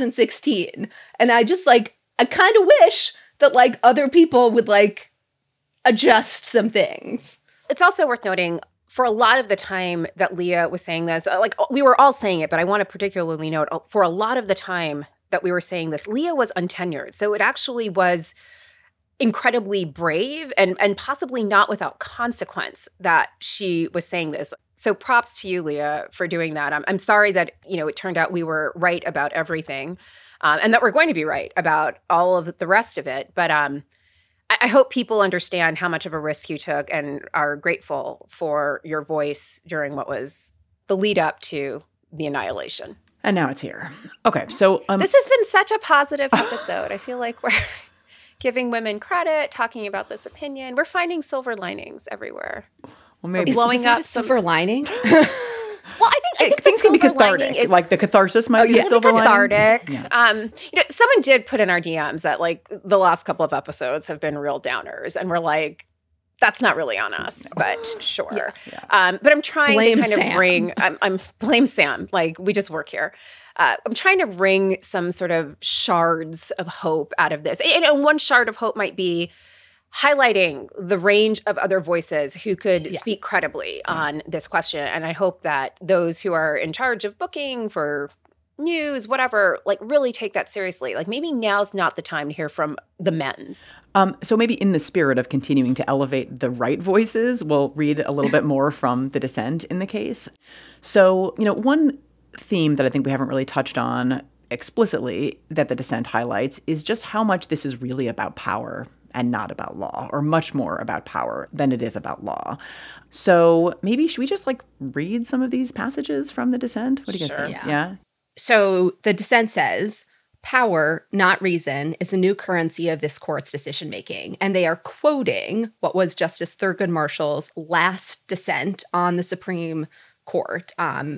2016. And I just I kind of wish that other people would adjust some things. It's also worth noting, for a lot of the time that Leah was saying this, we were all saying it, but I want to particularly note, for a lot of the time that we were saying this, Leah was untenured. So it actually was incredibly brave and possibly not without consequence that she was saying this. So props to you, Leah, for doing that. I'm sorry that, it turned out we were right about everything and that we're going to be right about all of the rest of it. But I hope people understand how much of a risk you took and are grateful for your voice during what was the lead up to the annihilation. And now it's here. Okay, so this has been such a positive episode. I feel like we're giving women credit, talking about this opinion. We're finding silver linings everywhere. Well, maybe blowing up some silver lining. Well, I think things can be cathartic. Like the catharsis might be a silver cathartic. lining. Yeah. Someone did put in our DMs that like the last couple of episodes have been real downers, and we're like, that's not really on us, but sure. Yeah. But I'm trying to kind of bring. I'm blame Sam. Like we just work here. I'm trying to wring some sort of shards of hope out of this, and one shard of hope might be highlighting the range of other voices who could speak credibly on this question. And I hope that those who are in charge of booking for news, whatever, like really take that seriously. Like maybe now's not the time to hear from the men's. So maybe in the spirit of continuing to elevate the right voices, we'll read a little bit more from the dissent in the case. So, one theme that I think we haven't really touched on explicitly that the dissent highlights is just how much this is really about power and not about law, or much more about power than it is about law. So maybe should we just read some of these passages from the dissent? What do you guys think? Yeah. So the dissent says, power, not reason, is a new currency of this court's decision-making. And they are quoting what was Justice Thurgood Marshall's last dissent on the Supreme Court,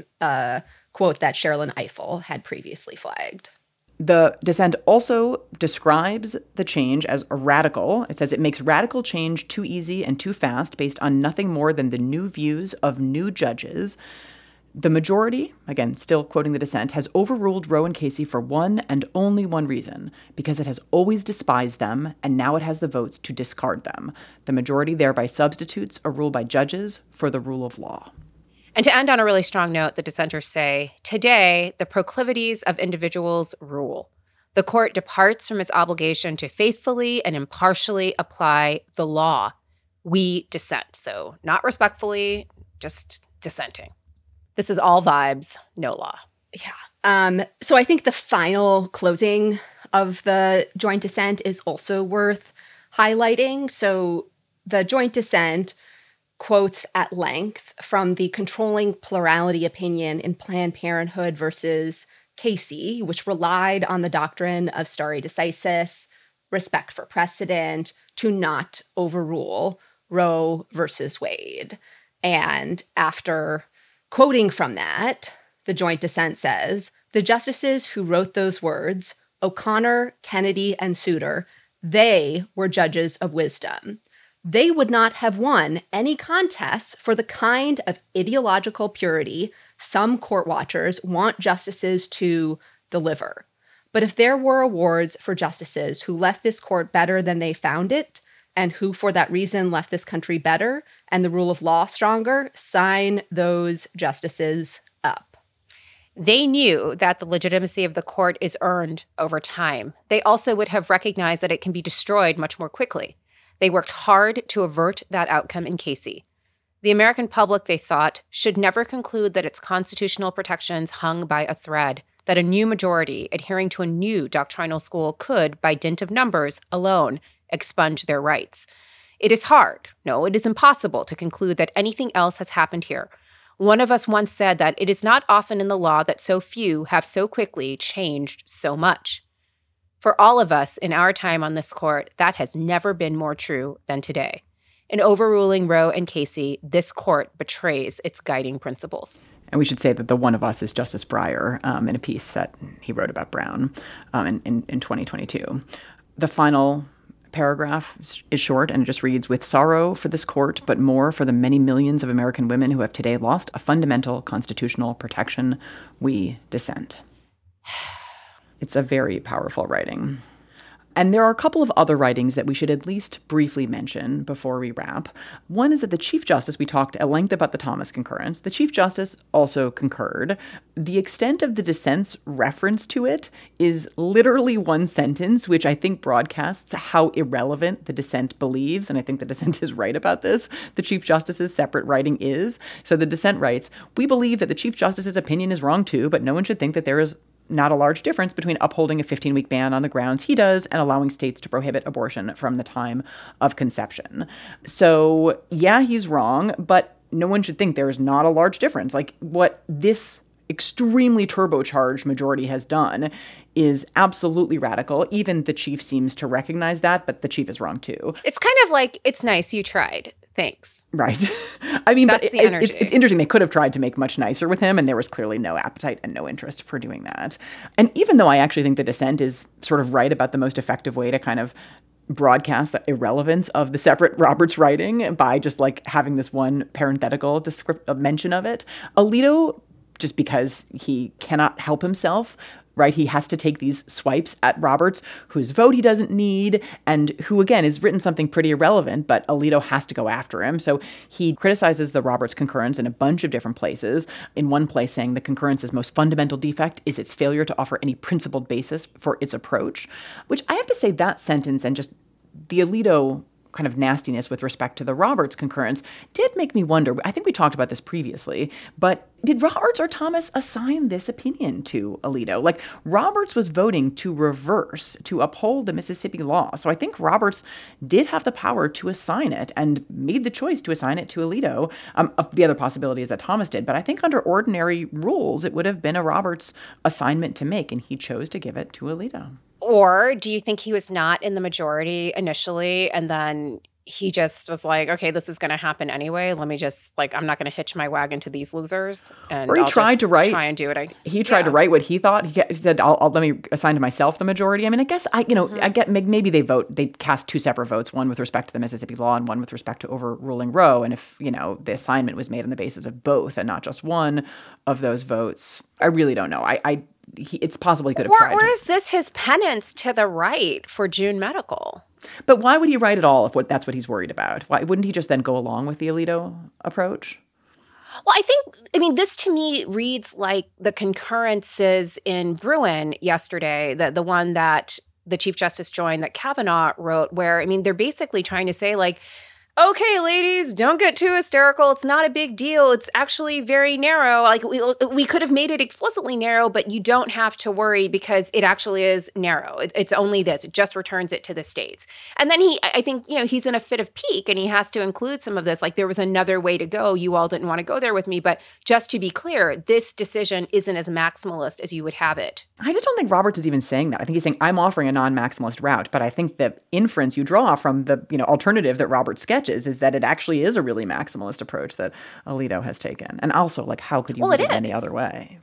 a quote that Sherrilyn Ifill had previously flagged. The dissent also describes the change as radical. It says it makes radical change too easy and too fast based on nothing more than the new views of new judges. The majority, again, still quoting the dissent, has overruled Roe and Casey for one and only one reason, because it has always despised them, and now it has the votes to discard them. The majority thereby substitutes a rule by judges for the rule of law. And to end on a really strong note, the dissenters say, today, the proclivities of individuals rule. The court departs from its obligation to faithfully and impartially apply the law. We dissent. So not respectfully, just dissenting. This is all vibes, no law. Yeah. So I think the final closing of the joint dissent is also worth highlighting. So the joint dissent quotes at length from the controlling plurality opinion in Planned Parenthood versus Casey, which relied on the doctrine of stare decisis, respect for precedent, to not overrule Roe versus Wade. And after quoting from that, the joint dissent says, the justices who wrote those words, O'Connor, Kennedy, and Souter, they were judges of wisdom. They would not have won any contests for the kind of ideological purity some court watchers want justices to deliver. But if there were awards for justices who left this court better than they found it, and who for that reason left this country better and the rule of law stronger, sign those justices up. They knew that the legitimacy of the court is earned over time. They also would have recognized that it can be destroyed much more quickly. They worked hard to avert that outcome in Casey. The American public, they thought, should never conclude that its constitutional protections hung by a thread, that a new majority adhering to a new doctrinal school could, by dint of numbers alone, expunge their rights. It is hard, no, it is impossible to conclude that anything else has happened here. One of us once said that it is not often in the law that so few have so quickly changed so much. For all of us in our time on this court, that has never been more true than today. In overruling Roe and Casey, this court betrays its guiding principles. And we should say that the one of us is Justice Breyer in a piece that he wrote about Brown in 2022. The final paragraph is short and it just reads, with sorrow for this court, but more for the many millions of American women who have today lost a fundamental constitutional protection, we dissent. It's a very powerful writing. And there are a couple of other writings that we should at least briefly mention before we wrap. One is that the Chief Justice, we talked at length about the Thomas concurrence. The Chief Justice also concurred. The extent of the dissent's reference to it is literally one sentence, which I think broadcasts how irrelevant the dissent believes. And I think the dissent is right about this. The Chief Justice's separate writing is. So the dissent writes, we believe that the Chief Justice's opinion is wrong too, but no one should think that there is not a large difference between upholding a 15-week ban on the grounds he does and allowing states to prohibit abortion from the time of conception. So, yeah, he's wrong, but no one should think there's not a large difference. Like, what this extremely turbocharged majority has done is absolutely radical. Even the chief seems to recognize that, but the chief is wrong too. It's kind of like, it's nice, you tried. Thanks. Right. I mean, that's but the energy. It's interesting. They could have tried to make much nicer with him, and there was clearly no appetite and no interest for doing that. And even though I actually think the dissent is sort of right about the most effective way to kind of broadcast the irrelevance of the separate Roberts writing by just like having this one parenthetical mention of it, Alito, just because he cannot help himself, right? He has to take these swipes at Roberts, whose vote he doesn't need, and who, again, has written something pretty irrelevant, but Alito has to go after him. So he criticizes the Roberts concurrence in a bunch of different places. In one place, saying the concurrence's most fundamental defect is its failure to offer any principled basis for its approach, which I have to say that sentence and just the Alito kind of nastiness with respect to the Roberts concurrence did make me wonder. I think we talked about this previously, but did Roberts or Thomas assign this opinion to Alito? Like, Roberts was voting to reverse, to uphold the Mississippi law. So I think Roberts did have the power to assign it and made the choice to assign it to Alito. The other possibility is that Thomas did, but I think under ordinary rules, it would have been a Roberts assignment to make, and he chose to give it to Alito. Or do you think he was not in the majority initially, and then he just was like, okay, this is going to happen anyway. Let me just, like, I'm not going to hitch my wagon to these losers. And or he I'll tried to write. Try and do it. He tried to write what he thought. He said, "I'll let me assign to myself the majority." I mean, I guess I get maybe they cast two separate votes, one with respect to the Mississippi law and one with respect to overruling Roe. And if the assignment was made on the basis of both and not just one of those votes, I really don't know. It's possible he could have tried. Or is this his penance to the right for June Medical? But why would he write at all if that's what he's worried about? Why wouldn't he just then go along with the Alito approach? Well, this to me reads like the concurrences in Bruin yesterday, the one that the Chief Justice joined that Kavanaugh wrote, where, they're basically trying to say, like, okay, ladies, don't get too hysterical. It's not a big deal. It's actually very narrow. Like, we could have made it explicitly narrow, but you don't have to worry because it actually is narrow. It's only this. It just returns it to the states. And then I think, he's in a fit of pique and he has to include some of this. Like, there was another way to go. You all didn't want to go there with me. But just to be clear, this decision isn't as maximalist as you would have it. I just don't think Roberts is even saying that. I think he's saying, I'm offering a non-maximalist route. But I think the inference you draw from the alternative that Roberts sketches is that it actually is a really maximalist approach that Alito has taken. And also, like, how could you read it any other way?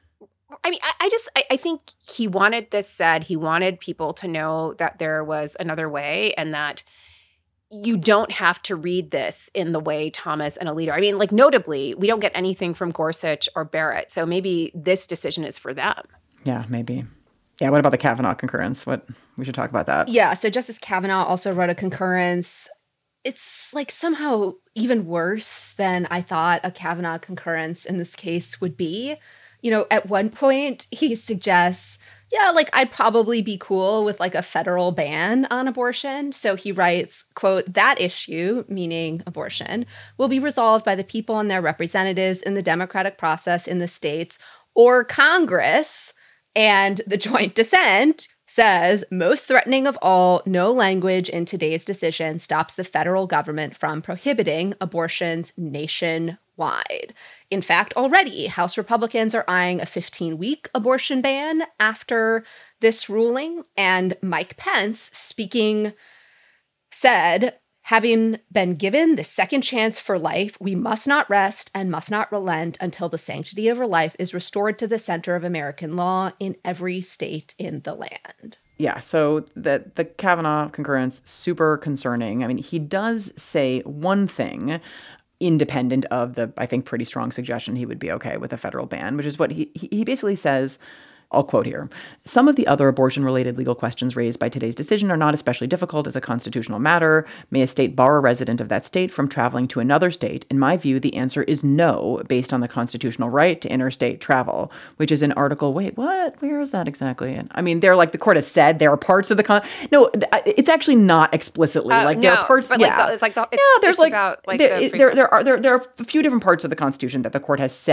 I think he wanted this said. He wanted people to know that there was another way and that you don't have to read this in the way Thomas and Alito. Notably, we don't get anything from Gorsuch or Barrett. So maybe this decision is for them. Yeah, maybe. Yeah, what about the Kavanaugh concurrence? We should talk about that. Yeah, so Justice Kavanaugh also wrote a concurrence. It's like somehow even worse than I thought a Kavanaugh concurrence in this case would be. At one point he suggests, I'd probably be cool with like a federal ban on abortion. So he writes, quote, that issue, meaning abortion, will be resolved by the people and their representatives in the democratic process in the states or Congress. And the joint dissent says, most threatening of all, no language in today's decision stops the federal government from prohibiting abortions nationwide. In fact, already, House Republicans are eyeing a 15-week abortion ban after this ruling. And Mike Pence, speaking, said, having been given the second chance for life, we must not rest and must not relent until the sanctity of her life is restored to the center of American law in every state in the land. Yeah, so the Kavanaugh concurrence, super concerning. He does say one thing independent of the, I think, pretty strong suggestion he would be okay with a federal ban, which is what he basically says. I'll quote here. Some of the other abortion-related legal questions raised by today's decision are not especially difficult as a constitutional matter. May a state bar a resident of that state from traveling to another state? In my view, the answer is no, based on the constitutional right to interstate travel, which is in Article, wait, what? Where is that exactly? They're like, the court has said there are parts of the no, it's actually not explicitly there are parts. There are a few different parts of the Constitution that the court has said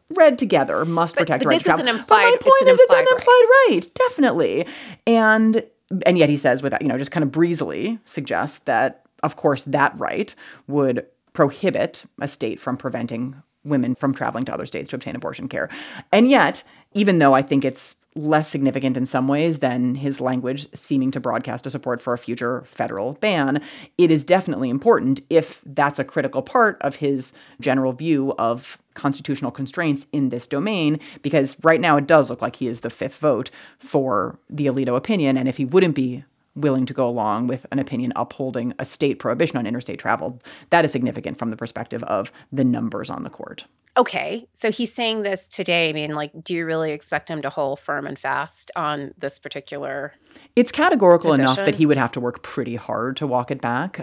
read together, must protect but right this to is travel. an implied. But my point is, it's an right. implied right, definitely. And yet he says, with just kind of breezily suggests that, of course, that right would prohibit a state from preventing women from traveling to other states to obtain abortion care. And yet, even though I think it's less significant in some ways than his language seeming to broadcast a support for a future federal ban, it is definitely important if that's a critical part of his general view of constitutional constraints in this domain, because right now it does look like he is the fifth vote for the Alito opinion. And if he wouldn't be willing to go along with an opinion upholding a state prohibition on interstate travel, that is significant from the perspective of the numbers on the court. Okay, so he's saying this today. I mean, do you really expect him to hold firm and fast on this particular It's categorical position? enough that he would have to work pretty hard to walk it back.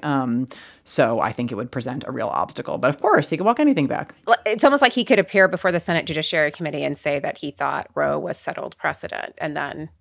So I think it would present a real obstacle. But of course, he could walk anything back. It's almost like he could appear before the Senate Judiciary Committee and say that he thought Roe was settled precedent, and then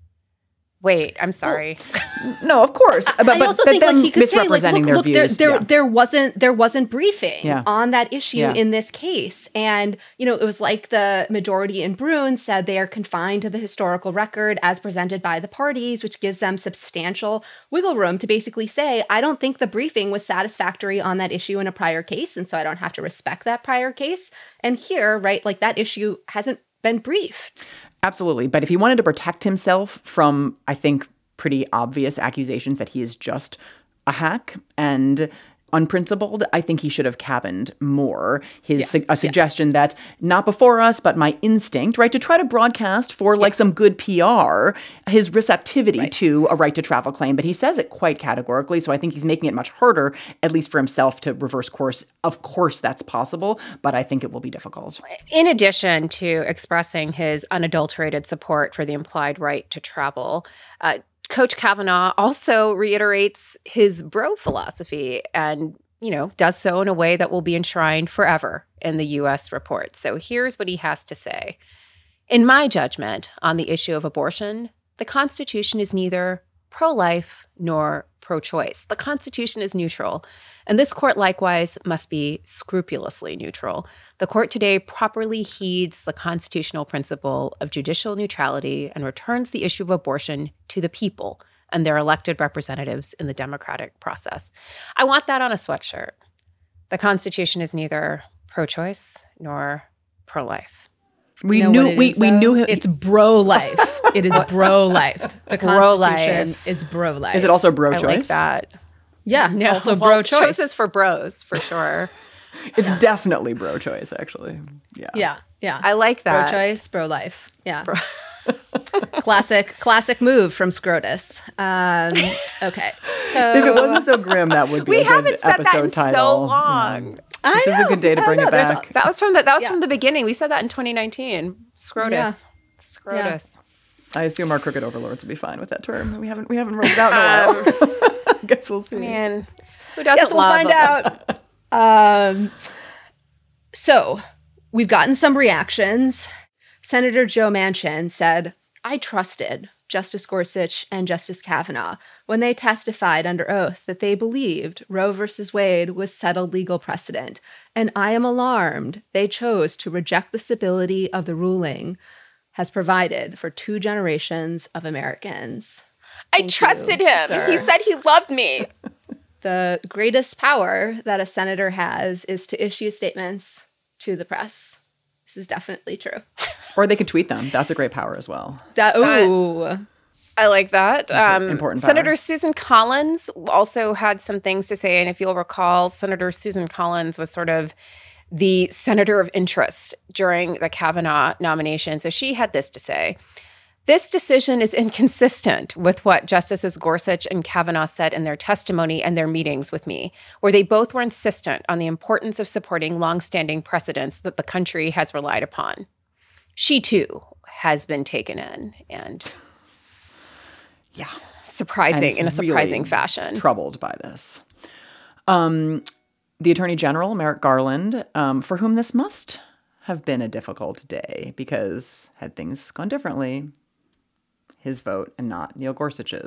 wait, I'm sorry. No, of course. But I also think he could say, misrepresenting their views. There wasn't briefing Yeah. on that issue Yeah. in this case. And, it was like the majority in Bruen said they are confined to the historical record as presented by the parties, which gives them substantial wiggle room to basically say, I don't think the briefing was satisfactory on that issue in a prior case, and so I don't have to respect that prior case. And here, right, that issue hasn't been briefed. Absolutely. But if he wanted to protect himself from, I think, pretty obvious accusations that he is just a hack and unprincipled, I think he should have cabined more his suggestion that not before us, but my instinct, right, to try to broadcast for some good PR, his receptivity to a right to travel claim. But he says it quite categorically. So I think he's making it much harder, at least for himself, to reverse course. Of course, that's possible, but I think it will be difficult. In addition to expressing his unadulterated support for the implied right to travel, Coach Kavanaugh also reiterates his bro philosophy and, does so in a way that will be enshrined forever in the U.S. report. So here's what he has to say. In my judgment on the issue of abortion, the Constitution is neither pro-life nor pro-choice. The Constitution is neutral, and this court likewise must be scrupulously neutral. The court today properly heeds the constitutional principle of judicial neutrality and returns the issue of abortion to the people and their elected representatives in the democratic process. I want that on a sweatshirt. The Constitution is neither pro-choice nor pro-life. We knew him. It's bro-life. It is bro-life. The Constitution is bro-life. Is it also bro-choice? I like that. Yeah, no, also bro-choice. Choices for bros, for sure. It's definitely bro-choice, actually. Yeah. I like that. Pro-choice, bro-life. Yeah. Classic move from Scrotus. Okay, so if it wasn't so grim, that would be we a good haven't said episode that in title. so long. This is a good day to bring it back. That was from the beginning. We said that in 2019. Scrotus. Yeah. Scrotus. I assume our crooked overlords will be fine with that term. We haven't rolled it out in a while. Guess we'll see. Man, who doesn't Guess we'll love find out. So we've gotten some reactions. Senator Joe Manchin said, I trusted Justice Gorsuch and Justice Kavanaugh when they testified under oath that they believed Roe v. Wade was settled legal precedent, and I am alarmed they chose to reject the stability of the ruling has provided for 2 generations of Americans. I trusted him. sir. He said he loved me. The greatest power that a senator has is to issue statements to the press. This is definitely true. Or they could tweet them. That's a great power as well. I like that. Important power. Senator Susan Collins also had some things to say. And if you'll recall, Senator Susan Collins was sort of the senator of interest during the Kavanaugh nomination. So she had this to say. This decision is inconsistent with what Justices Gorsuch and Kavanaugh said in their testimony and their meetings with me, where they both were insistent on the importance of supporting longstanding precedents that the country has relied upon. She, too, has been taken in and surprising in a surprising really fashion. Troubled by this. The Attorney General, Merrick Garland, for whom this must have been a difficult day because had things gone differently, his vote and not Neil Gorsuch's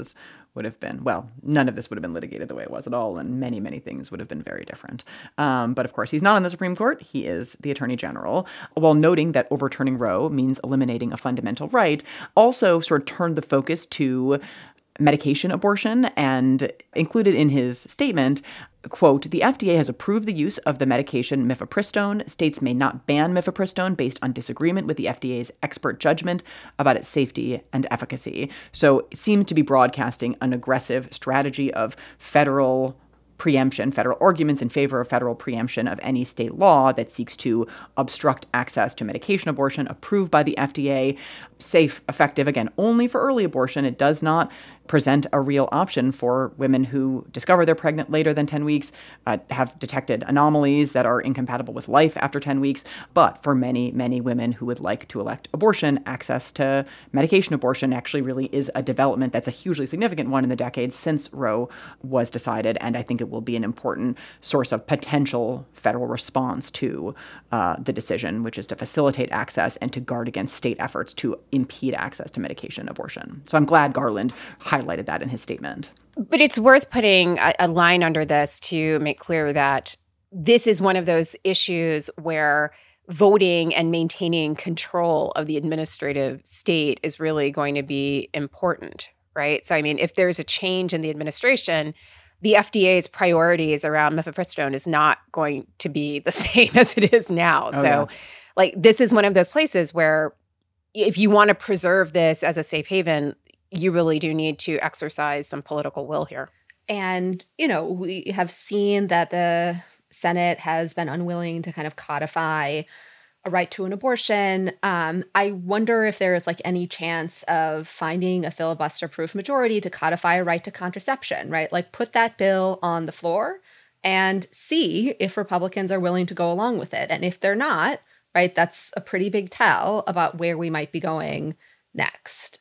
would have been, well, none of this would have been litigated the way it was at all, and many, many things would have been very different. But of course, he's not on the Supreme Court. He is the Attorney General. While noting that overturning Roe means eliminating a fundamental right, also sort of turned the focus to medication abortion and included in his statement, quote, "The FDA has approved the use of the medication mifepristone. States may not ban mifepristone based on disagreement with the FDA's expert judgment about its safety and efficacy." So it seems to be broadcasting an aggressive strategy of federal preemption, federal arguments in favor of federal preemption of any state law that seeks to obstruct access to medication abortion approved by the FDA. Safe, effective, again, only for early abortion. It does not present a real option for women who discover they're pregnant later than 10 weeks, have detected anomalies that are incompatible with life after 10 weeks. But for many, many women who would like to elect abortion, access to medication abortion actually really is a development that's a hugely significant one in the decades since Roe was decided. And I think it will be an important source of potential federal response to the decision, which is to facilitate access and to guard against state efforts to impede access to medication abortion. So I'm glad Garland highlighted that in his statement. But it's worth putting a line under this to make clear that this is one of those issues where voting and maintaining control of the administrative state is really going to be important, right? So, I mean, if there's a change in the administration, the FDA's priorities around mifepristone is not going to be the same as it is now. Like, this is one of those places where if you want to preserve this as a safe haven, you really do need to exercise some political will here. And, you know, we have seen that the Senate has been unwilling to kind of codify a right to an abortion. I wonder if there is like any chance of finding a filibuster-proof majority to codify a right to contraception, right? Like put that bill on the floor and see if Republicans are willing to go along with it. And if they're not, right, that's a pretty big tell about where we might be going next.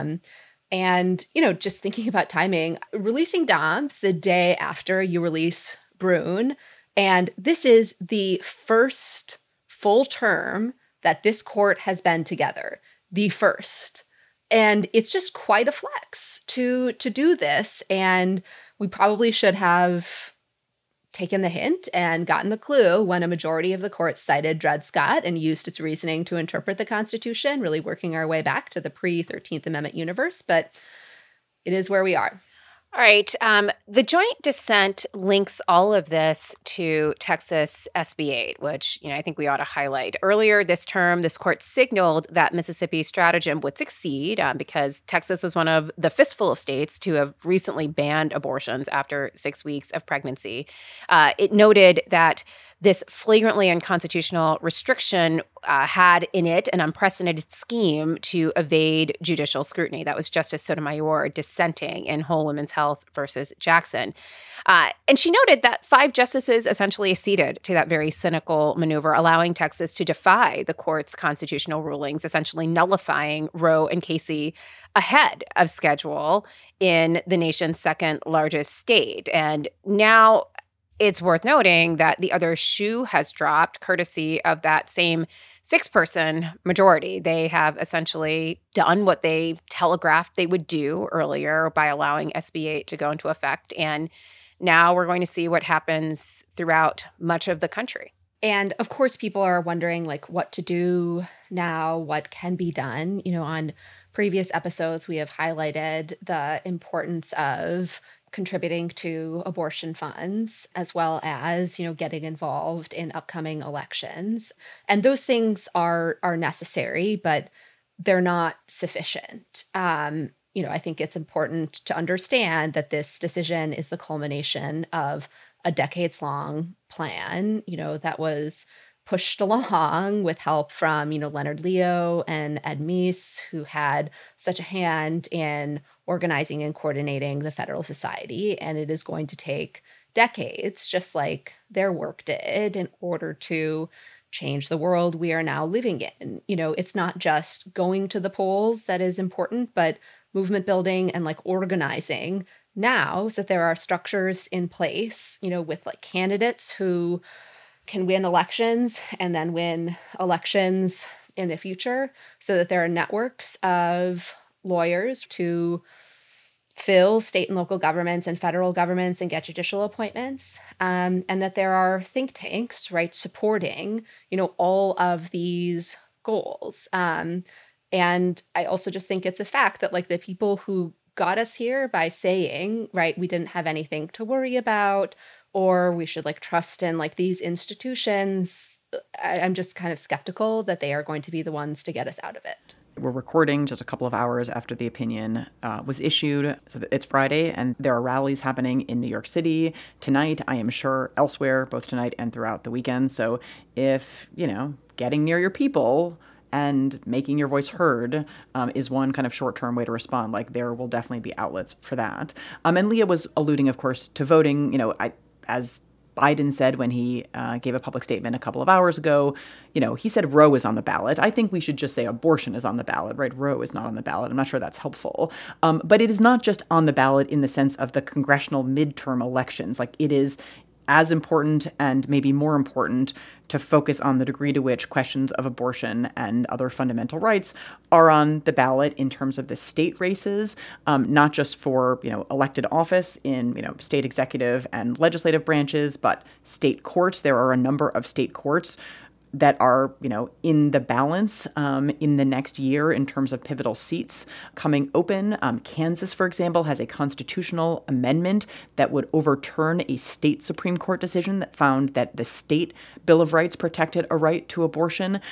And, you know, just thinking about timing, releasing Dobbs the day after you release Brune, and this is the first full term that this court has been together, the first. And it's just quite a flex to do this. And we probably should have taken the hint and gotten the clue when a majority of the court cited Dred Scott and used its reasoning to interpret the Constitution, really working our way back to the pre-13th Amendment universe. But it is where we are. All right. The joint dissent links all of this to Texas SB 8, which, you know, I think we ought to highlight. Earlier this term, this court signaled that Mississippi's stratagem would succeed because Texas was one of the fistful of states to have recently banned abortions after 6 weeks of pregnancy. It noted that this flagrantly unconstitutional restriction had in it an unprecedented scheme to evade judicial scrutiny. That was Justice Sotomayor dissenting in Whole Women's Health versus Jackson. And she noted that 5 justices essentially acceded to that very cynical maneuver, allowing Texas to defy the court's constitutional rulings, essentially nullifying Roe and Casey ahead of schedule in the nation's second largest state. And now it's worth noting that the other shoe has dropped courtesy of that same 6-person majority. They have essentially done what they telegraphed they would do earlier by allowing SB 8 to go into effect. And now we're going to see what happens throughout much of the country. And of course, people are wondering like what to do now, what can be done. You know, on previous episodes, we have highlighted the importance of contributing to abortion funds, as well as, you know, getting involved in upcoming elections. And those things are necessary, but they're not sufficient. You know, I think it's important to understand that this decision is the culmination of a decades-long plan, you know, that was pushed along with help from, you know, Leonard Leo and Ed Meese, who had such a hand in organizing and coordinating the Federal Society. And it is going to take decades, just like their work did, in order to change the world we are now living in. You know, it's not just going to the polls that is important, but movement building and like organizing now so that there are structures in place, you know, with like candidates who can win elections and then win elections in the future, so that there are networks of lawyers to fill state and local governments and federal governments and get judicial appointments, and that there are think tanks, right, supporting, all of these goals. And I also just think it's a fact that, like, the people who got us here by saying, right, we didn't have anything to worry about, or we should, like, trust in, like, these institutions, I'm just kind of skeptical that they are going to be the ones to get us out of it. We're recording just a couple of hours after the opinion was issued. So it's Friday, and there are rallies happening in New York City tonight, I am sure elsewhere, both tonight and throughout the weekend. So if, getting near your people and making your voice heard is one kind of short-term way to respond, like, there will definitely be outlets for that. And Leah was alluding, of course, to voting. As Biden said when he gave a public statement a couple of hours ago, he said Roe is on the ballot. I think we should just say abortion is on the ballot, right? Roe is not on the ballot. I'm not sure that's helpful. But it is not just on the ballot in the sense of the congressional midterm elections. Like, it is as important and maybe more important to focus on the degree to which questions of abortion and other fundamental rights are on the ballot in terms of the state races, not just for, elected office in, state executive and legislative branches, but state courts. There are a number of state courts that are, in the balance in the next year in terms of pivotal seats coming open. Kansas, for example, has a constitutional amendment that would overturn a state Supreme Court decision that found that the state Bill of Rights protected a right to abortion.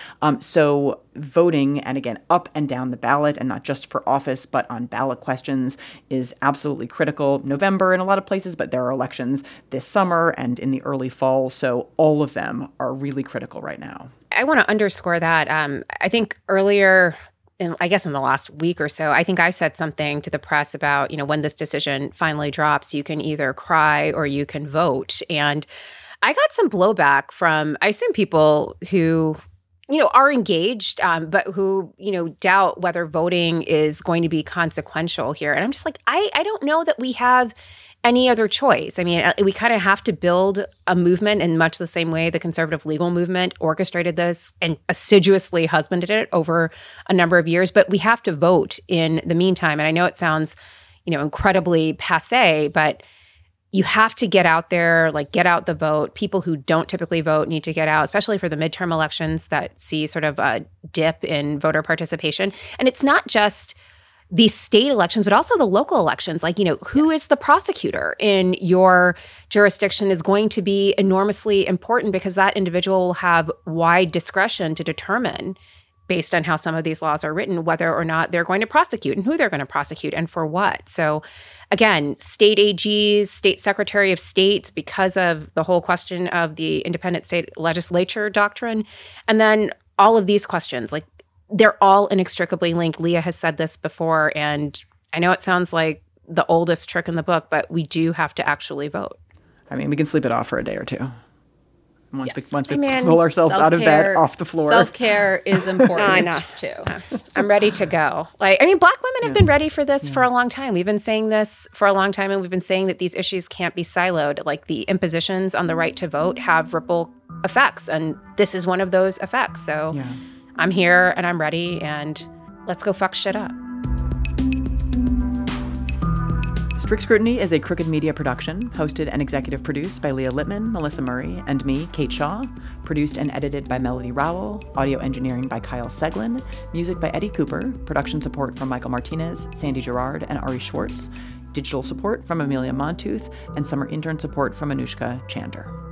So voting, and again, up and down the ballot, and not just for office, but on ballot questions, is absolutely critical. November in a lot of places, but there are elections this summer and in the early fall. So all of them are really critical right now. I want to underscore that. I think earlier, in the last week or so, I think I said something to the press about, when this decision finally drops, you can either cry or you can vote. And I got some blowback from, I assume, people who, are engaged, but who, doubt whether voting is going to be consequential here. And I'm just like, I don't know that we have any other choice. I mean, we kind of have to build a movement in much the same way the conservative legal movement orchestrated this and assiduously husbanded it over a number of years. But we have to vote in the meantime. And I know it sounds, incredibly passé, but you have to get out there, like, get out the vote. People who don't typically vote need to get out, especially for the midterm elections that see sort of a dip in voter participation. And it's not just these state elections, but also the local elections. Like, who is the prosecutor in your jurisdiction is going to be enormously important, because that individual will have wide discretion to determine, based on how some of these laws are written, whether or not they're going to prosecute and who they're going to prosecute and for what. So again, state AGs, state secretary of states, because of the whole question of the independent state legislature doctrine. And then all of these questions, like, they're all inextricably linked. Leah has said this before, and I know it sounds like the oldest trick in the book, but we do have to actually vote. I mean, we can sleep it off for a day or two. Once Yes. we pull ourselves out of bed, off the floor. Self-care is important, I know. too. I'm ready to go. Black women have been ready for this for a long time. We've been saying this for a long time, and we've been saying that these issues can't be siloed. Like, the impositions on the right to vote have ripple effects, and this is one of those effects. So I'm here and I'm ready, and let's go fuck shit up. Strict Scrutiny is a Crooked Media production, hosted and executive produced by Leah Littman, Melissa Murray, and me, Kate Shaw. Produced and edited by Melody Rowell. Audio engineering by Kyle Seglin. Music by Eddie Cooper. Production support from Michael Martinez, Sandy Girard, and Ari Schwartz. Digital support from Amelia Montooth, and summer intern support from Anushka Chander.